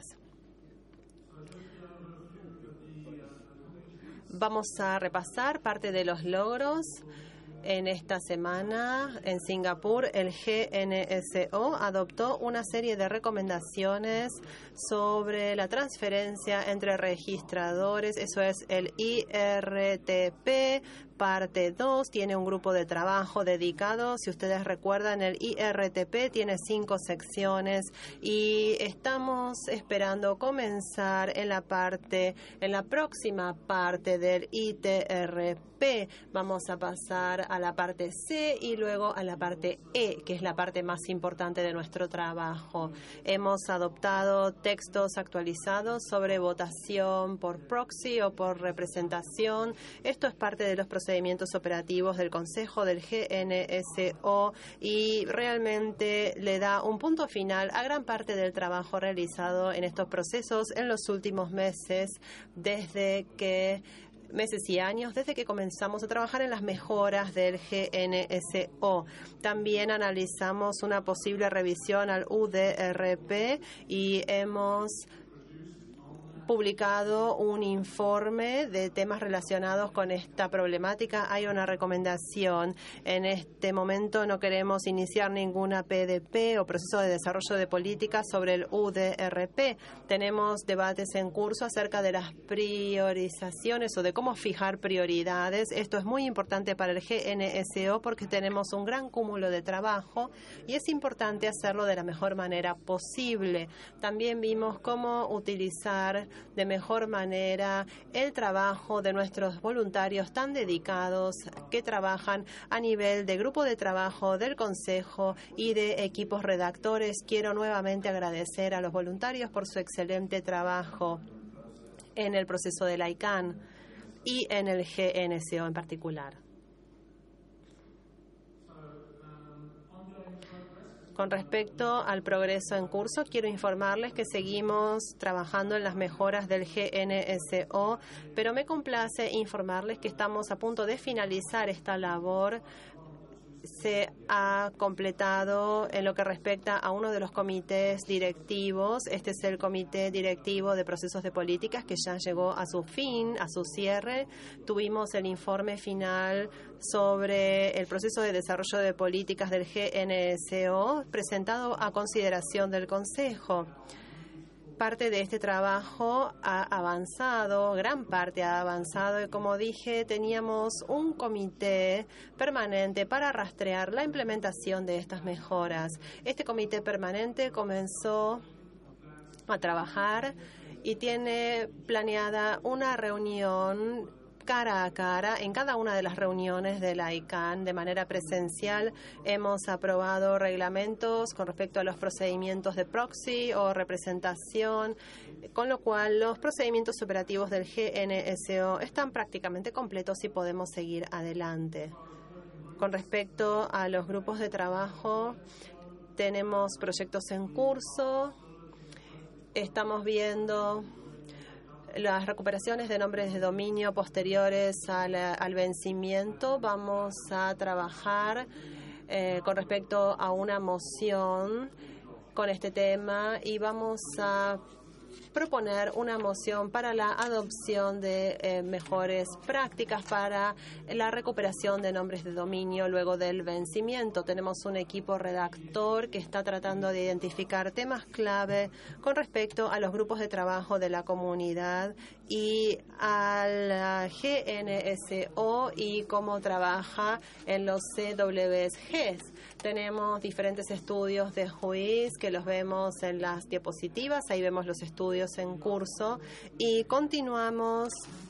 Vamos a repasar parte de los logros. En esta semana, en Singapur, el G N S O adoptó una serie de recomendaciones sobre la transferencia entre registradores. Eso es el I R T P. Parte dos tiene un grupo de trabajo dedicado. Si ustedes recuerdan, el I R T P tiene cinco secciones y estamos esperando comenzar en la parte, en la próxima parte del I T R P. Vamos a pasar a la parte C y luego a la parte E, que es la parte más importante de nuestro trabajo. Hemos adoptado textos actualizados sobre votación por proxy o por representación. Esto es parte de los procedimientos operativos del Consejo del G N S O y realmente le da un punto final a gran parte del trabajo realizado en estos procesos en los últimos meses, desde que meses y años desde que comenzamos a trabajar en las mejoras del G N S O. También analizamos una posible revisión al U D R P y hemos publicado un informe de temas relacionados con esta problemática. Hay una recomendación. En este momento no queremos iniciar ninguna P D P o proceso de desarrollo de políticas sobre el U D R P. Tenemos debates en curso acerca de las priorizaciones o de cómo fijar prioridades. Esto es muy importante para el G N S O porque tenemos un gran cúmulo de trabajo y es importante hacerlo de la mejor manera posible. También vimos cómo utilizar de mejor manera el trabajo de nuestros voluntarios tan dedicados que trabajan a nivel de grupo de trabajo del Consejo y de equipos redactores. Quiero nuevamente agradecer a los voluntarios por su excelente trabajo en el proceso de la I C A N y en el G N S O en particular. Con respecto al progreso en curso, quiero informarles que seguimos trabajando en las mejoras del G N S O, pero me complace informarles que estamos a punto de finalizar esta labor se ha completado en lo que respecta a uno de los comités directivos. Este es el Comité Directivo de Procesos de Políticas, que ya llegó a su fin, a su cierre. Tuvimos el informe final sobre el proceso de desarrollo de políticas del G N S O presentado a consideración del Consejo. Parte de este trabajo ha avanzado, gran parte ha avanzado y, como dije, teníamos un comité permanente para rastrear la implementación de estas mejoras. Este comité permanente comenzó a trabajar y tiene planeada una reunión cara a cara en cada una de las reuniones de la I C A N de manera presencial. Hemos aprobado reglamentos con respecto a los procedimientos de proxy o representación, con lo cual los procedimientos operativos del G N S O están prácticamente completos y podemos seguir adelante. Con respecto a los grupos de trabajo, tenemos proyectos en curso. Estamos viendo las recuperaciones de nombres de dominio posteriores al, al vencimiento. Vamos a trabajar eh, con respecto a una moción con este tema y vamos a proponer una moción para la adopción de eh, mejores prácticas para la recuperación de nombres de dominio luego del vencimiento. Tenemos un equipo redactor que está tratando de identificar temas clave con respecto a los grupos de trabajo de la comunidad y al G N S O y cómo trabaja en los C W Gs. Tenemos diferentes estudios de juiz que los vemos en las diapositivas. Ahí vemos los estudios en curso y continuamos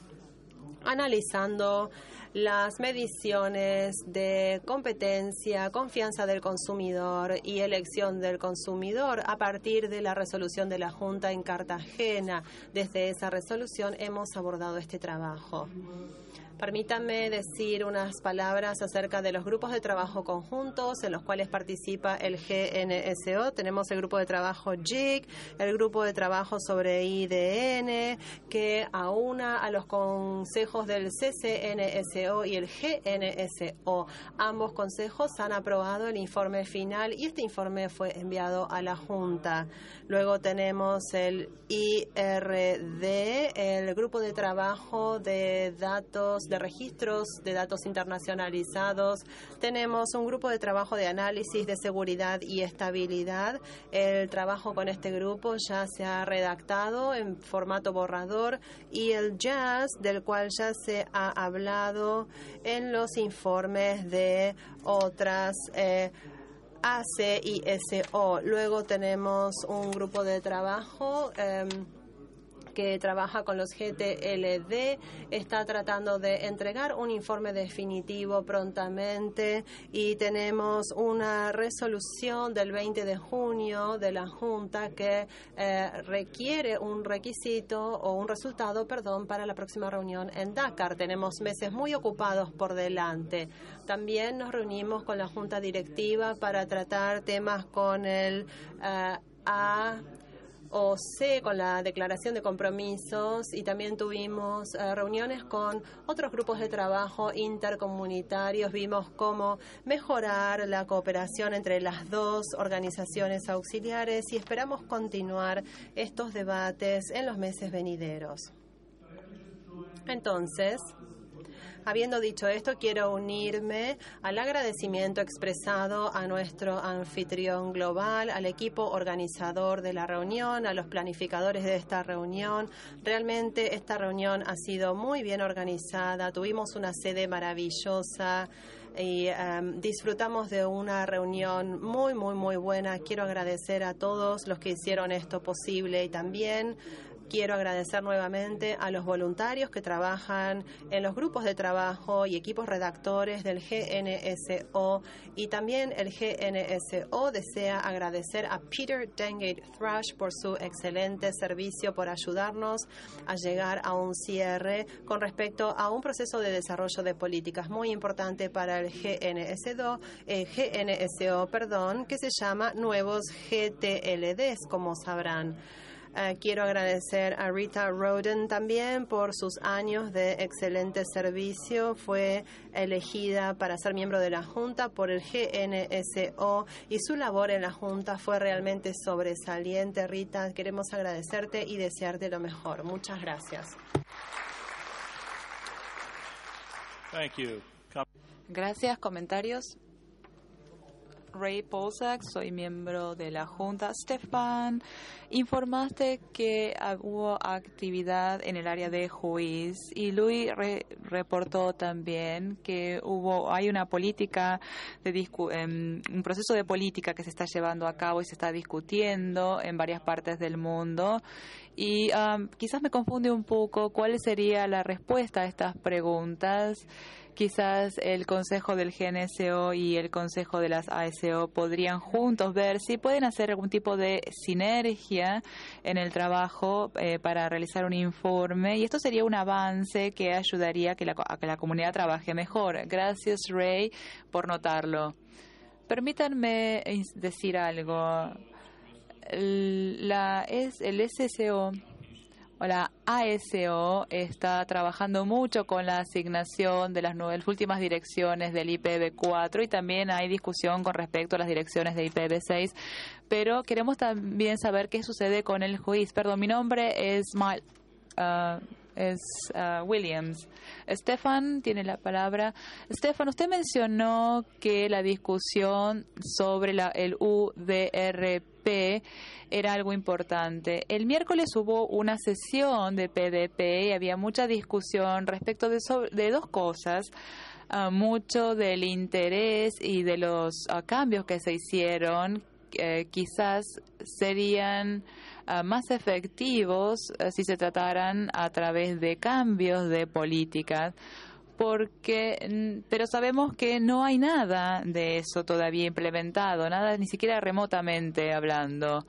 analizando las mediciones de competencia, confianza del consumidor y elección del consumidor a partir de la resolución de la Junta en Cartagena. Desde esa resolución hemos abordado este trabajo. Permítanme decir unas palabras acerca de los grupos de trabajo conjuntos en los cuales participa el G N S O. Tenemos el grupo de trabajo G I C, el grupo de trabajo sobre I D N, que aúna a los consejos del C C N S O y el G N S O. Ambos consejos han aprobado el informe final y este informe fue enviado a la Junta. Luego tenemos el I R D, el grupo de trabajo de datos de registros de datos internacionalizados. Tenemos un grupo de trabajo de análisis de seguridad y estabilidad. El trabajo con este grupo ya se ha redactado en formato borrador y el J A S, del cual ya se ha hablado en los informes de otras eh, A C y S O. Luego tenemos un grupo de trabajo eh, que trabaja con los G T L D, está tratando de entregar un informe definitivo prontamente y tenemos una resolución del veinte de junio de la Junta que eh, requiere un requisito o un resultado, perdón, para la próxima reunión en Dakar. Tenemos meses muy ocupados por delante. También nos reunimos con la Junta Directiva para tratar temas con el uh, A o C, con la declaración de compromisos, y también tuvimos eh, reuniones con otros grupos de trabajo intercomunitarios. Vimos cómo mejorar la cooperación entre las dos organizaciones auxiliares y esperamos continuar estos debates en los meses venideros. Entonces, habiendo dicho esto, quiero unirme al agradecimiento expresado a nuestro anfitrión global, al equipo organizador de la reunión, a los planificadores de esta reunión. Realmente esta reunión ha sido muy bien organizada. Tuvimos una sede maravillosa y um, disfrutamos de una reunión muy, muy, muy buena. Quiero agradecer a todos los que hicieron esto posible y también quiero agradecer nuevamente a los voluntarios que trabajan en los grupos de trabajo y equipos redactores del G N S O, y también el G N S O desea agradecer a Peter Dengate Thrush por su excelente servicio, por ayudarnos a llegar a un cierre con respecto a un proceso de desarrollo de políticas muy importante para el G N S O, eh, G N S O, perdón, que se llama Nuevos G T L Ds, como sabrán. Eh, quiero agradecer a Rita Roden también por sus años de excelente servicio. Fue elegida para ser miembro de la Junta por el G N S O y su labor en la Junta fue realmente sobresaliente. Rita, queremos agradecerte y desearte lo mejor. Muchas gracias. Thank you. Gracias. ¿Comentarios? Ray Polsak, soy miembro de la Junta. Stefan, informaste que hubo actividad en el área de juiz y Luis re reportó también que hubo hay una política, de discu um, un proceso de política que se está llevando a cabo y se está discutiendo en varias partes del mundo. Y um, quizás me confunde un poco cuál sería la respuesta a estas preguntas. Quizás el Consejo del G N S O y el Consejo de las A S O podrían juntos ver si pueden hacer algún tipo de sinergia en el trabajo eh, para realizar un informe. Y esto sería un avance que ayudaría a que la, a que la comunidad trabaje mejor. Gracias, Ray, por notarlo. Permítanme decir algo. La, es, el S S O... o la A S O está trabajando mucho con la asignación de las, las últimas direcciones del I P v cuatro y también hay discusión con respecto a las direcciones de I P v seis, pero queremos también saber qué sucede con el juiz. Perdón, mi nombre es, My, uh, es uh, Williams. Stefan tiene la palabra. Stefan, usted mencionó que la discusión sobre la, el U D R P era algo importante. El miércoles hubo una sesión de P D P y había mucha discusión respecto de, sobre, de dos cosas. Uh, mucho del interés y de los uh, cambios que se hicieron eh, quizás serían uh, más efectivos uh, si se trataran a través de cambios de políticas. Porque, pero sabemos que no hay nada de eso todavía implementado, nada ni siquiera remotamente hablando.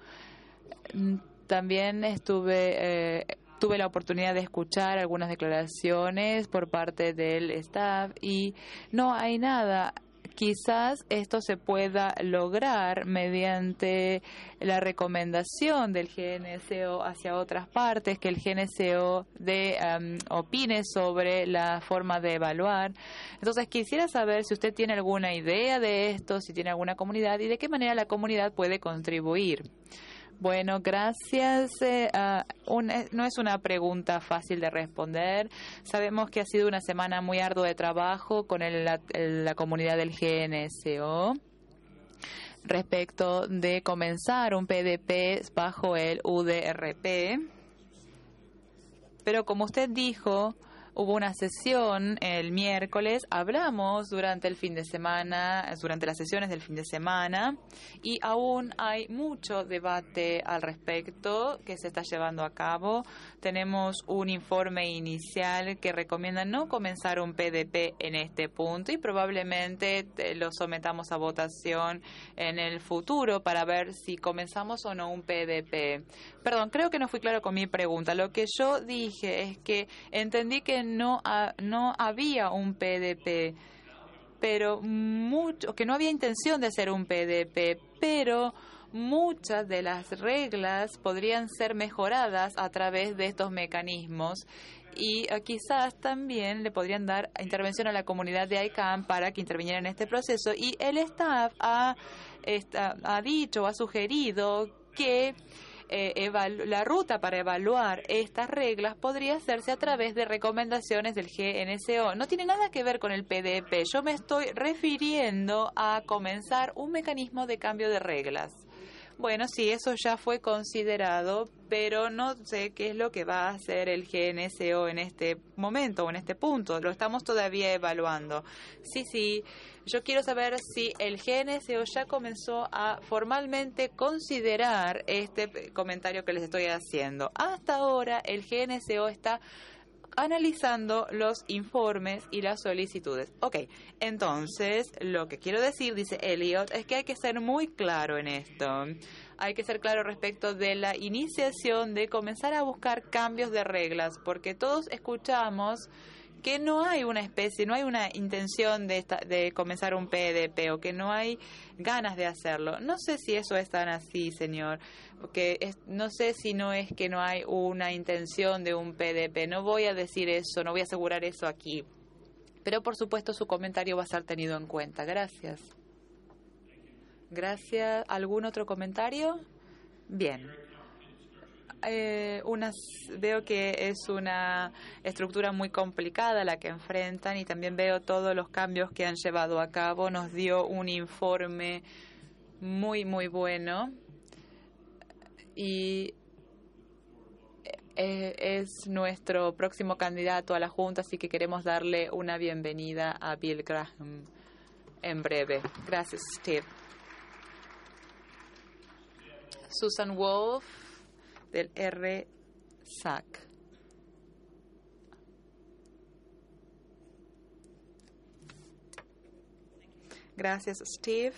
También estuve, eh, tuve la oportunidad de escuchar algunas declaraciones por parte del staff y no hay nada. Quizás esto se pueda lograr mediante la recomendación del G N S O hacia otras partes, que el G N S O de, um, opine sobre la forma de evaluar. Entonces, quisiera saber si usted tiene alguna idea de esto, si tiene alguna comunidad y de qué manera la comunidad puede contribuir. Bueno, gracias. Eh, uh, un, no es una pregunta fácil de responder. Sabemos que ha sido una semana muy ardua de trabajo con el, la, la comunidad del G N S O respecto de comenzar un P D P bajo el U D R P. Pero como usted dijo, hubo una sesión el miércoles, hablamos durante el fin de semana, durante las sesiones del fin de semana, y aún hay mucho debate al respecto que se está llevando a cabo. Tenemos un informe inicial que recomienda no comenzar un P D P en este punto y probablemente lo sometamos a votación en el futuro para ver si comenzamos o no un P D P. Perdón, creo que no fui claro con mi pregunta. Lo que yo dije es que entendí que no, ha, no había un P D P, pero mucho, que no había intención de hacer un P D P, pero muchas de las reglas podrían ser mejoradas a través de estos mecanismos y uh, quizás también le podrían dar intervención a la comunidad de I C A M para que interviniera en este proceso. Y el staff ha, está, ha dicho, ha sugerido que Eh, la ruta para evaluar estas reglas podría hacerse a través de recomendaciones del G N S O. No tiene nada que ver con el P D P. Yo me estoy refiriendo a comenzar un mecanismo de cambio de reglas. Bueno, sí, eso ya fue considerado, pero no sé qué es lo que va a hacer el G N S O en este momento o en este punto. Lo estamos todavía evaluando. Sí, sí. Yo quiero saber si el G N S O ya comenzó a formalmente considerar este comentario que les estoy haciendo. Hasta ahora, el G N S O está analizando los informes y las solicitudes. Ok, entonces, lo que quiero decir, dice Elliot, es que hay que ser muy claro en esto. Hay que ser claro respecto de la iniciación de comenzar a buscar cambios de reglas, porque todos escuchamos que no hay una especie, no hay una intención de, esta, de comenzar un P D P o que no hay ganas de hacerlo. No sé si eso es tan así, señor, porque es, no sé si no es que no hay una intención de un P D P. No voy a decir eso, no voy a asegurar eso aquí. Pero, por supuesto, su comentario va a ser tenido en cuenta. Gracias. Gracias. ¿Algún otro comentario? Bien. Eh, unas, veo que es una estructura muy complicada la que enfrentan y también veo todos los cambios que han llevado a cabo. Nos dio un informe muy, muy bueno y eh, es nuestro próximo candidato a la Junta, así que queremos darle una bienvenida a Bill Graham en breve. Gracias, Steve. Susan Wolf, del R S A C. Gracias, Steve.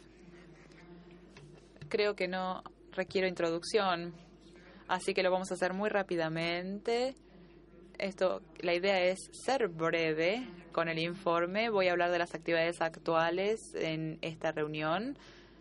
Creo que no requiero introducción, así que lo vamos a hacer muy rápidamente. Esto, la idea es ser breve con el informe. Voy a hablar de las actividades actuales en esta reunión.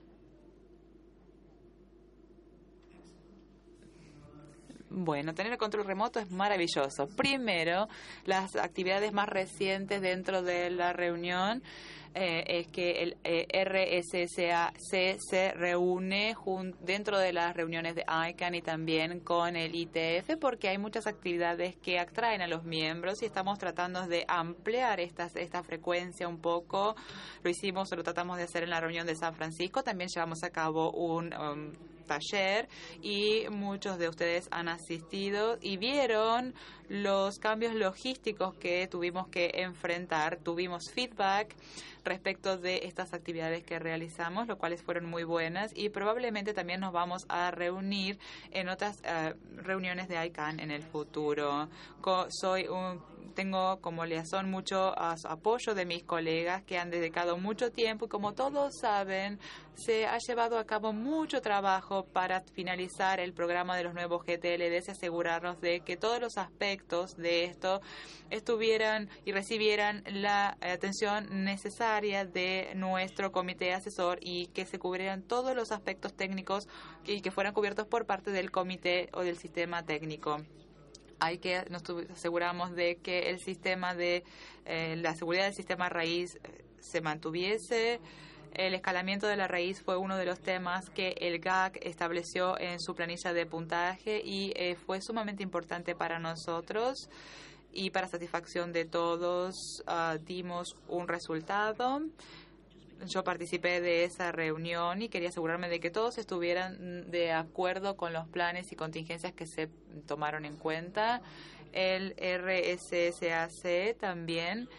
Bueno, tener el control remoto es maravilloso. Primero, las actividades más recientes dentro de la reunión eh, es que el eh, R S S A C se reúne dentro de las reuniones de I C A N y también con el I T F porque hay muchas actividades que atraen a los miembros y estamos tratando de ampliar estas, esta frecuencia un poco. Lo hicimos, lo tratamos de hacer en la reunión de San Francisco. También llevamos a cabo un Um, taller y muchos de ustedes han asistido y vieron los cambios logísticos que tuvimos que enfrentar. Tuvimos feedback respecto de estas actividades que realizamos, lo cuales fueron muy buenas y probablemente también nos vamos a reunir en otras uh, reuniones de I C A N en el futuro. Co soy un Tengo como liazón mucho uh, apoyo de mis colegas que han dedicado mucho tiempo y como todos saben, se ha llevado a cabo mucho trabajo para finalizar el programa de los nuevos G T L Ds y asegurarnos de que todos los aspectos de esto estuvieran y recibieran la atención necesaria de nuestro comité asesor y que se cubrieran todos los aspectos técnicos y que fueran cubiertos por parte del comité o del sistema técnico. Hay que nos aseguramos de que el sistema de eh, la seguridad del sistema raíz eh, se mantuviese. El escalamiento de la raíz fue uno de los temas que el G A C estableció en su planilla de puntaje y eh, fue sumamente importante para nosotros y para satisfacción de todos uh, dimos un resultado. Yo participé de esa reunión y quería asegurarme de que todos estuvieran de acuerdo con los planes y contingencias que se tomaron en cuenta. El R S S A C también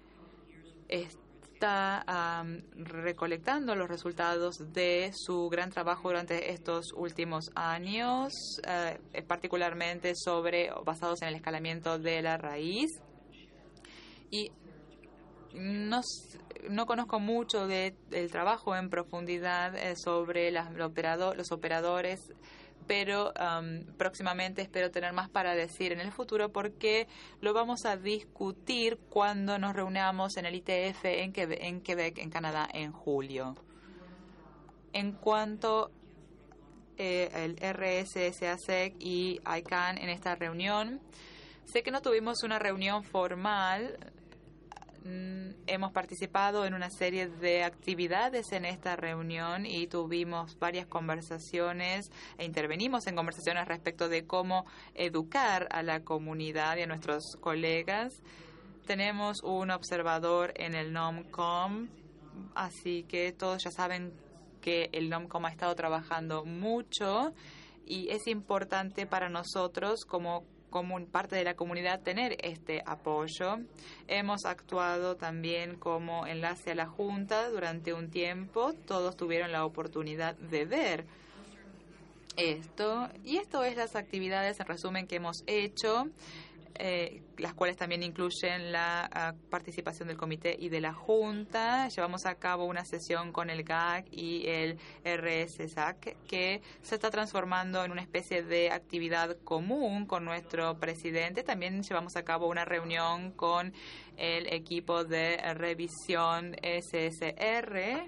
está um, recolectando los resultados de su gran trabajo durante estos últimos años, uh, particularmente sobre basados en el escalamiento de la raíz. Y No, no conozco mucho de, del trabajo en profundidad eh, sobre las, el operado, los operadores, pero um, próximamente espero tener más para decir en el futuro porque lo vamos a discutir cuando nos reunamos en el I T F en Quebec, en, Quebec, en Canadá, en julio. En cuanto eh, el R S S A C y I C A N en esta reunión, sé que no tuvimos una reunión formal. Hemos participado en una serie de actividades en esta reunión y tuvimos varias conversaciones e intervenimos en conversaciones respecto de cómo educar a la comunidad y a nuestros colegas. Tenemos un observador en el NOMCOM, así que todos ya saben que el NOMCOM ha estado trabajando mucho y es importante para nosotros como como parte de la comunidad tener este apoyo. Hemos actuado también como enlace a la Junta durante un tiempo. Todos tuvieron la oportunidad de ver esto. Y esto es las actividades, en resumen, que hemos hecho. eh, las cuales también incluyen la uh, participación del comité y de la Junta. Llevamos a cabo una sesión con el G A C y el R S S A C que se está transformando en una especie de actividad común con nuestro presidente. También llevamos a cabo una reunión con el equipo de revisión S S R.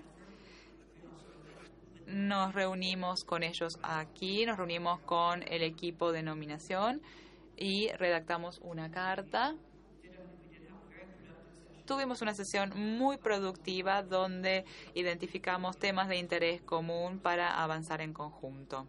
Nos reunimos con ellos aquí, nos reunimos con el equipo de nominación y redactamos una carta. Tuvimos una sesión muy productiva donde identificamos temas de interés común para avanzar en conjunto.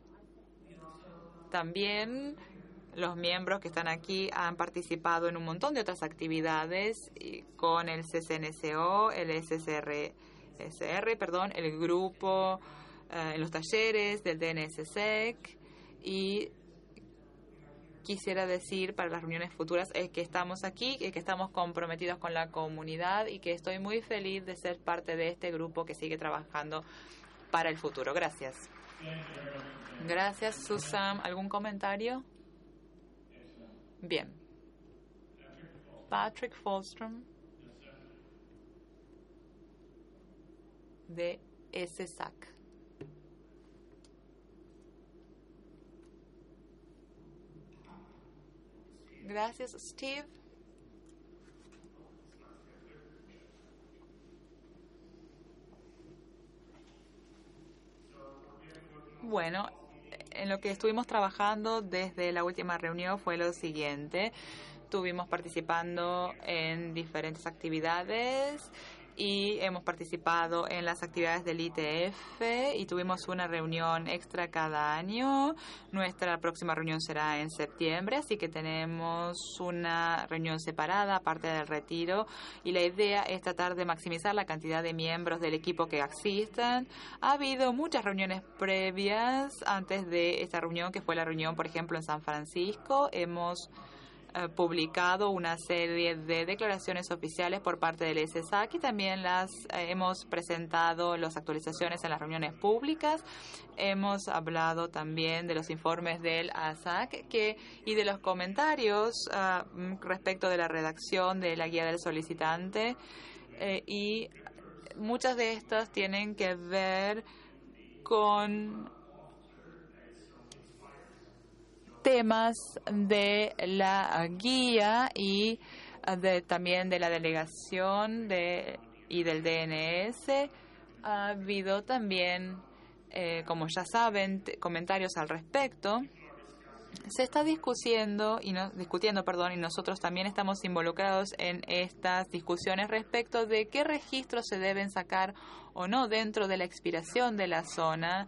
También los miembros que están aquí han participado en un montón de otras actividades con el C C N C O, el S S R, S R, perdón, el grupo, eh, en los talleres del D N S S E C, y quisiera decir para las reuniones futuras es que estamos aquí, que estamos comprometidos con la comunidad y que estoy muy feliz de ser parte de este grupo que sigue trabajando para el futuro. Gracias. Gracias, Susan. ¿Algún comentario? Bien. Patrick Falstrom de S S A C. Gracias, Steve. Bueno, en lo que estuvimos trabajando desde la última reunión fue lo siguiente. Estuvimos participando en diferentes actividades y hemos participado en las actividades del I T F y tuvimos una reunión extra cada año. Nuestra próxima reunión será en septiembre, así que tenemos una reunión separada aparte del retiro, y la idea es tratar de maximizar la cantidad de miembros del equipo que asistan. Ha habido muchas reuniones previas antes de esta reunión, que fue la reunión, por ejemplo, en San Francisco. Hemos publicado una serie de declaraciones oficiales por parte del S S A C y también las eh, hemos presentado las actualizaciones en las reuniones públicas. Hemos hablado también de los informes del A S A C que, y de los comentarios uh, respecto de la redacción de la guía del solicitante, eh, y muchas de estas tienen que ver con temas de la guía y de, también de la delegación de, y del D N S. Ha habido también, eh, como ya saben, t- comentarios al respecto. Se está discutiendo y no, discutiendo, perdón, y nosotros también estamos involucrados en estas discusiones respecto de qué registros se deben sacar o no dentro de la expiración de la zona.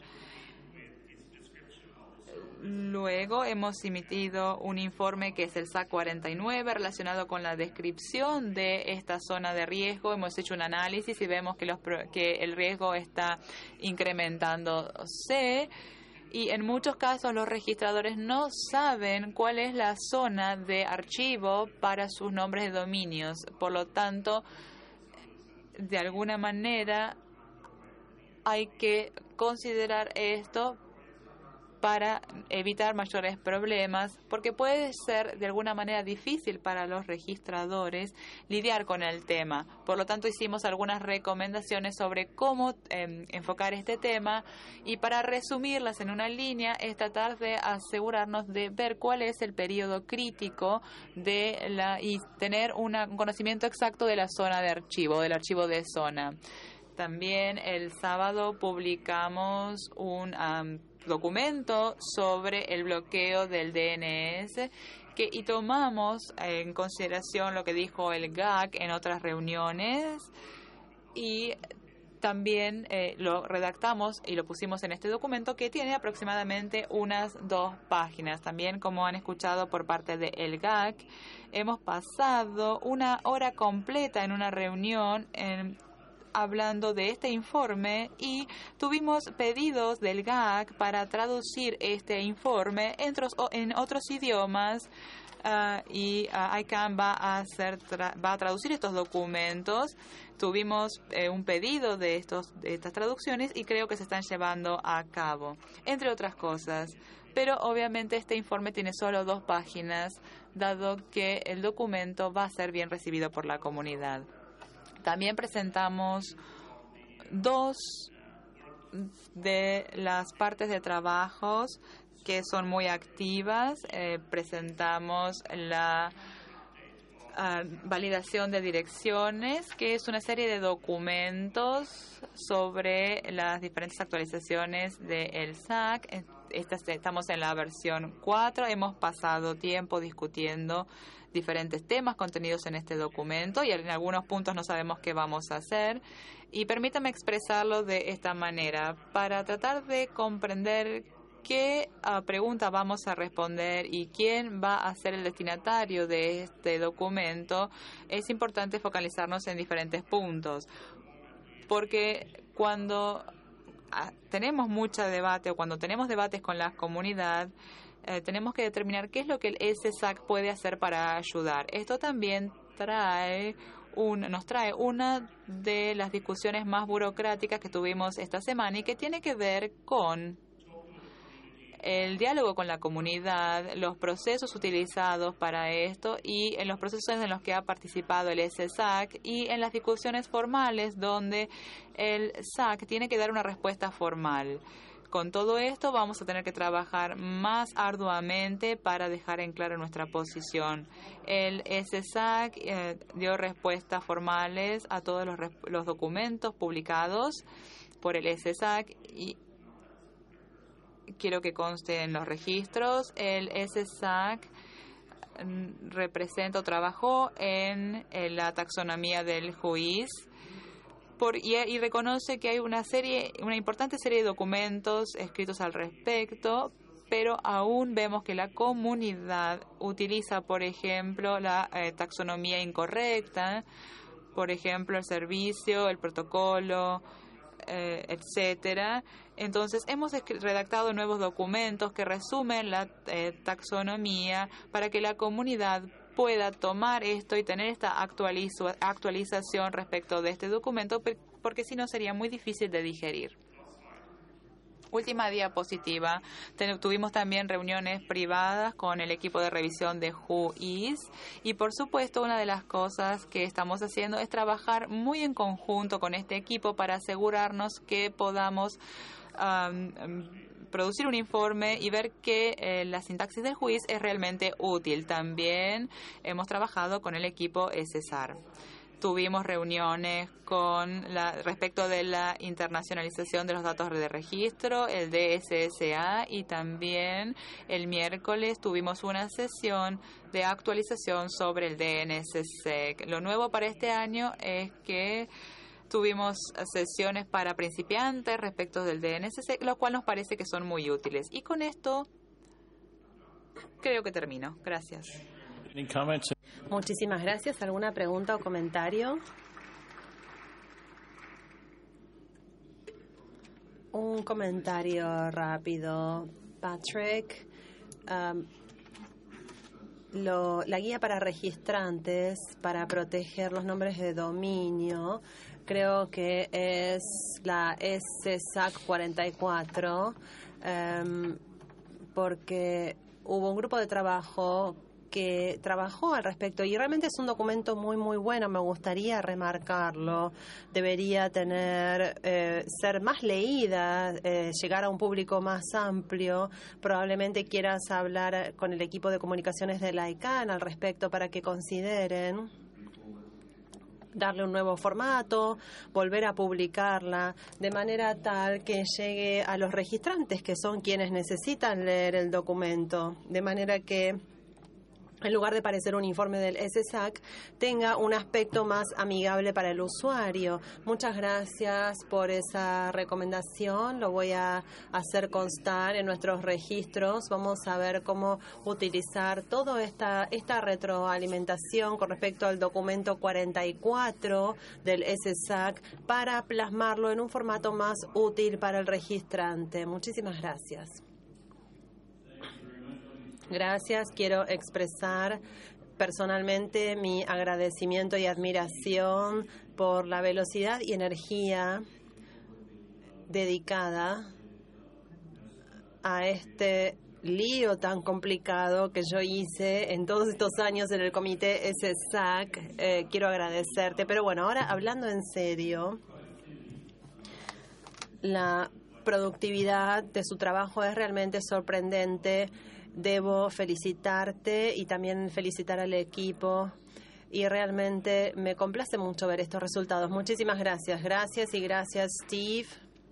Luego hemos emitido un informe que es el S A C cuarenta y nueve relacionado con la descripción de esta zona de riesgo. Hemos hecho un análisis y vemos que, los, que el riesgo está incrementándose. Y en muchos casos los registradores no saben cuál es la zona de archivo para sus nombres de dominios. Por lo tanto, de alguna manera hay que considerar esto para evitar mayores problemas, porque puede ser de alguna manera difícil para los registradores lidiar con el tema. Por lo tanto, hicimos algunas recomendaciones sobre cómo eh, enfocar este tema, y para resumirlas en una línea es tratar de asegurarnos de ver cuál es el periodo crítico de la y tener una, un conocimiento exacto de la zona de archivo, del archivo de zona. También el sábado publicamos un um, documento sobre el bloqueo del D N S que, y tomamos en consideración lo que dijo el G A C en otras reuniones, y también eh, lo redactamos y lo pusimos en este documento que tiene aproximadamente unas dos páginas. También, como han escuchado por parte del G A C, hemos pasado una hora completa en una reunión en hablando de este informe, y tuvimos pedidos del G A C para traducir este informe en otros, en otros idiomas uh, y uh, ICANN va a, hacer tra va a traducir estos documentos. Tuvimos eh, un pedido de, estos, de estas traducciones y creo que se están llevando a cabo, entre otras cosas. Pero obviamente este informe tiene solo dos páginas, dado que el documento va a ser bien recibido por la comunidad. También presentamos dos de las partes de trabajos que son muy activas. Eh, presentamos la uh, validación de direcciones, que es una serie de documentos sobre las diferentes actualizaciones del S A C. Esta, estamos en la versión cuatro. Hemos pasado tiempo discutiendo diferentes temas contenidos en este documento y en algunos puntos no sabemos qué vamos a hacer. Y permítame expresarlo de esta manera. Para tratar de comprender qué uh, pregunta vamos a responder y quién va a ser el destinatario de este documento, es importante focalizarnos en diferentes puntos. Porque cuando uh, tenemos mucho debate o cuando tenemos debates con la comunidad, eh, tenemos que determinar qué es lo que el S S A C puede hacer para ayudar. Esto también trae un, nos trae una de las discusiones más burocráticas que tuvimos esta semana y que tiene que ver con el diálogo con la comunidad, los procesos utilizados para esto y en los procesos en los que ha participado el S S A C y en las discusiones formales donde el S A C tiene que dar una respuesta formal. Con todo esto vamos a tener que trabajar más arduamente para dejar en claro nuestra posición. El S S A C eh, dio respuestas formales a todos los, los documentos publicados por el S S A C y quiero que conste en los registros. El S S A C representa o trabajó en, en la taxonomía del juiz por, y, y reconoce que hay una serie, una importante serie de documentos escritos al respecto, pero aún vemos que la comunidad utiliza, por ejemplo, la eh, taxonomía incorrecta, por ejemplo, el servicio, el protocolo, eh, etcétera. Entonces, hemos redactado nuevos documentos que resumen la eh, taxonomía para que la comunidad pueda tomar esto y tener esta actualizo, actualización respecto de este documento, porque si no sería muy difícil de digerir. Última diapositiva. Ten, tuvimos también reuniones privadas con el equipo de revisión de Whois y, por supuesto, una de las cosas que estamos haciendo es trabajar muy en conjunto con este equipo para asegurarnos que podamos um, producir un informe y ver que eh, la sintaxis del juiz es realmente útil. También hemos trabajado con el equipo S S A R. Tuvimos reuniones con la, respecto de la internacionalización de los datos de registro, el D S S A, y también el miércoles tuvimos una sesión de actualización sobre el D N S S E C. Lo nuevo para este año es que tuvimos sesiones para principiantes respecto del D N S S E C, lo cual nos parece que son muy útiles. Y con esto creo que termino. Gracias. Muchísimas gracias. ¿Alguna pregunta o comentario? Un comentario rápido, Patrick. Um, lo, la guía para registrantes para proteger los nombres de dominio, creo que es la S S A C cuarenta y cuatro, um, porque hubo un grupo de trabajo que trabajó al respecto y realmente es un documento muy muy bueno. Me gustaría remarcarlo. Debería tener eh, ser más leída, eh, llegar a un público más amplio. Probablemente quieras hablar con el equipo de comunicaciones de la ICANN al respecto para que consideren darle un nuevo formato, volver a publicarla de manera tal que llegue a los registrantes, que son quienes necesitan leer el documento, de manera que en lugar de parecer un informe del S S A C, tenga un aspecto más amigable para el usuario. Muchas gracias por esa recomendación. Lo voy a hacer constar en nuestros registros. Vamos a ver cómo utilizar toda esta, esta retroalimentación con respecto al documento cuarenta y cuatro del S S A C para plasmarlo en un formato más útil para el registrante. Muchísimas gracias. Gracias. Quiero expresar personalmente mi agradecimiento y admiración por la velocidad y energía dedicada a este lío tan complicado que yo hice en todos estos años en el comité S S A C. Eh, quiero agradecerte. Pero bueno, ahora hablando en serio, la productividad de su trabajo es realmente sorprendente. Debo felicitarte y también felicitar al equipo. Y realmente me complace mucho ver estos resultados. Muchísimas gracias. Gracias y gracias, Steve.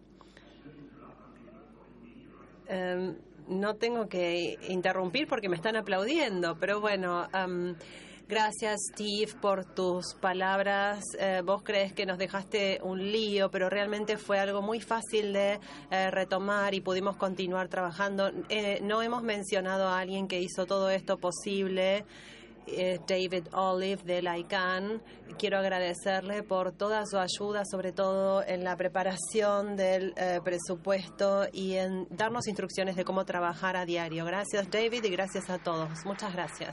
Um, no tengo que interrumpir porque me están aplaudiendo, pero bueno, um, gracias, Steve, por tus palabras. Eh, vos crees que nos dejaste un lío, pero realmente fue algo muy fácil de eh, retomar y pudimos continuar trabajando. Eh, no hemos mencionado a alguien que hizo todo esto posible. David Olive de la I C A N. Quiero agradecerle por toda su ayuda, sobre todo en la preparación del eh, presupuesto y en darnos instrucciones de cómo trabajar a diario. Gracias, David, y gracias a todos. Muchas gracias.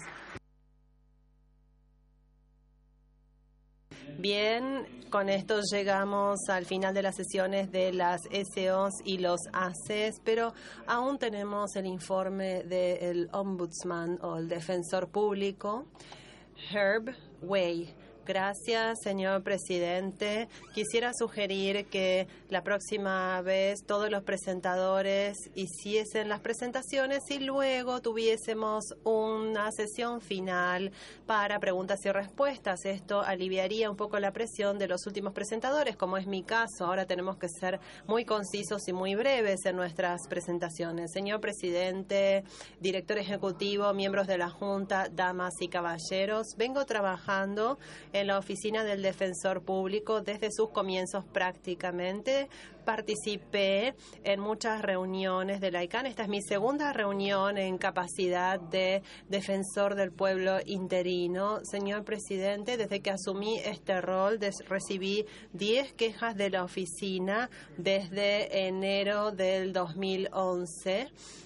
Bien, con esto llegamos al final de las sesiones de las S Os y los A C Es, pero aún tenemos el informe del Ombudsman o el Defensor Público, Herb Way. Gracias, señor presidente. Quisiera sugerir que la próxima vez todos los presentadores hiciesen las presentaciones y luego tuviésemos una sesión final para preguntas y respuestas. Esto aliviaría un poco la presión de los últimos presentadores, como es mi caso. Ahora tenemos que ser muy concisos y muy breves en nuestras presentaciones. Señor presidente, director ejecutivo, miembros de la Junta, damas y caballeros, vengo trabajando en la oficina del Defensor Público desde sus comienzos prácticamente. Participé en muchas reuniones de la I C A N. Esta es mi segunda reunión en capacidad de defensor del pueblo interino. Señor presidente, desde que asumí este rol, recibí diez quejas de la oficina desde enero del dos mil once.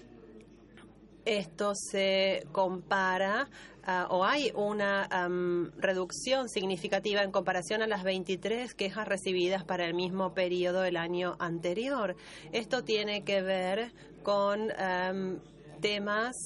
Esto se compara uh, o hay una um, reducción significativa en comparación a las veintitrés quejas recibidas para el mismo periodo del año anterior. Esto tiene que ver con um, temas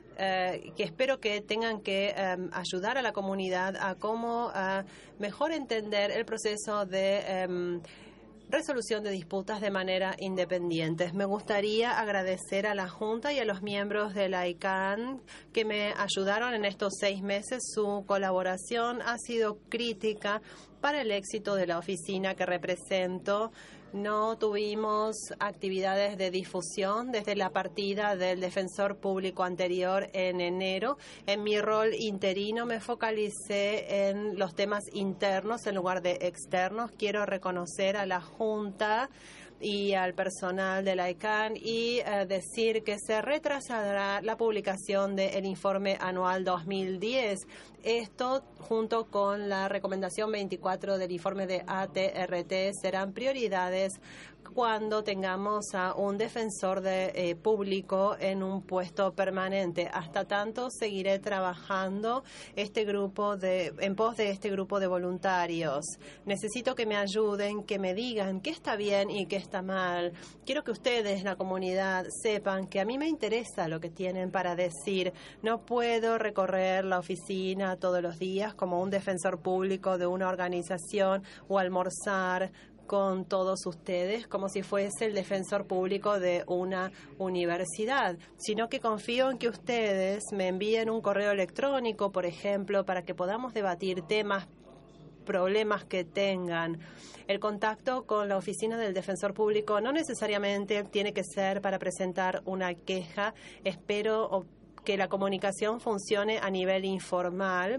Uh, que espero que tengan que um, ayudar a la comunidad a cómo uh, mejor entender el proceso de um, resolución de disputas de manera independiente. Me gustaría agradecer a la Junta y a los miembros de la I C A N que me ayudaron en estos seis meses. Su colaboración ha sido crítica para el éxito de la oficina que represento. No tuvimos actividades de difusión desde la partida del defensor público anterior en enero. En mi rol interino me focalicé en los temas internos en lugar de externos. Quiero reconocer a la Junta y al personal de la I C A N y uh, decir que se retrasará la publicación del informe anual dos mil diez. Esto, junto con la recomendación veinticuatro del informe de A T R T, serán prioridades cuando tengamos a un defensor de, eh, público en un puesto permanente. Hasta tanto, seguiré trabajando este grupo de, en pos de este grupo de voluntarios. Necesito que me ayuden, que me digan qué está bien y qué está mal. Quiero que ustedes, la comunidad, sepan que a mí me interesa lo que tienen para decir. No puedo recorrer la oficina todos los días como un defensor público de una organización o almorzar con todos ustedes como si fuese el defensor público de una universidad, sino que confío en que ustedes me envíen un correo electrónico, por ejemplo, para que podamos debatir temas, problemas que tengan. El contacto con la oficina del defensor público no necesariamente tiene que ser para presentar una queja. Espero que la comunicación funcione a nivel informal.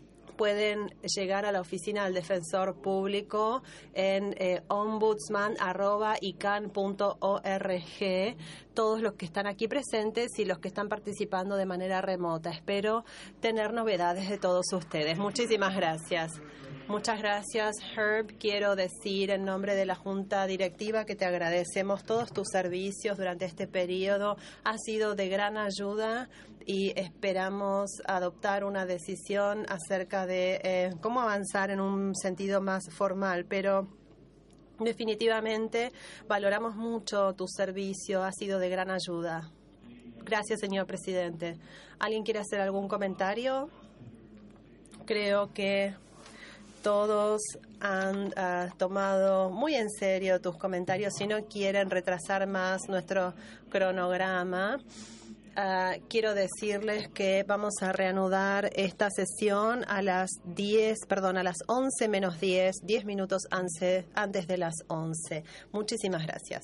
Pueden llegar a la oficina del defensor público en eh, ombudsman arroba i c a n punto org. Todos los que están aquí presentes y los que están participando de manera remota. Espero tener novedades de todos ustedes. Muchísimas gracias. Muchas gracias, Herb. Quiero decir en nombre de la Junta Directiva que te agradecemos todos tus servicios durante este periodo. Ha sido de gran ayuda y esperamos adoptar una decisión acerca de eh, cómo avanzar en un sentido más formal, pero definitivamente valoramos mucho tu servicio. Ha sido de gran ayuda. Gracias, señor presidente. ¿Alguien quiere hacer algún comentario? Creo que todos han uh, tomado muy en serio tus comentarios. Si no quieren retrasar más nuestro cronograma, uh, quiero decirles que vamos a reanudar esta sesión a las diez, perdón, a las once menos diez, diez minutos antes de las once. Muchísimas gracias.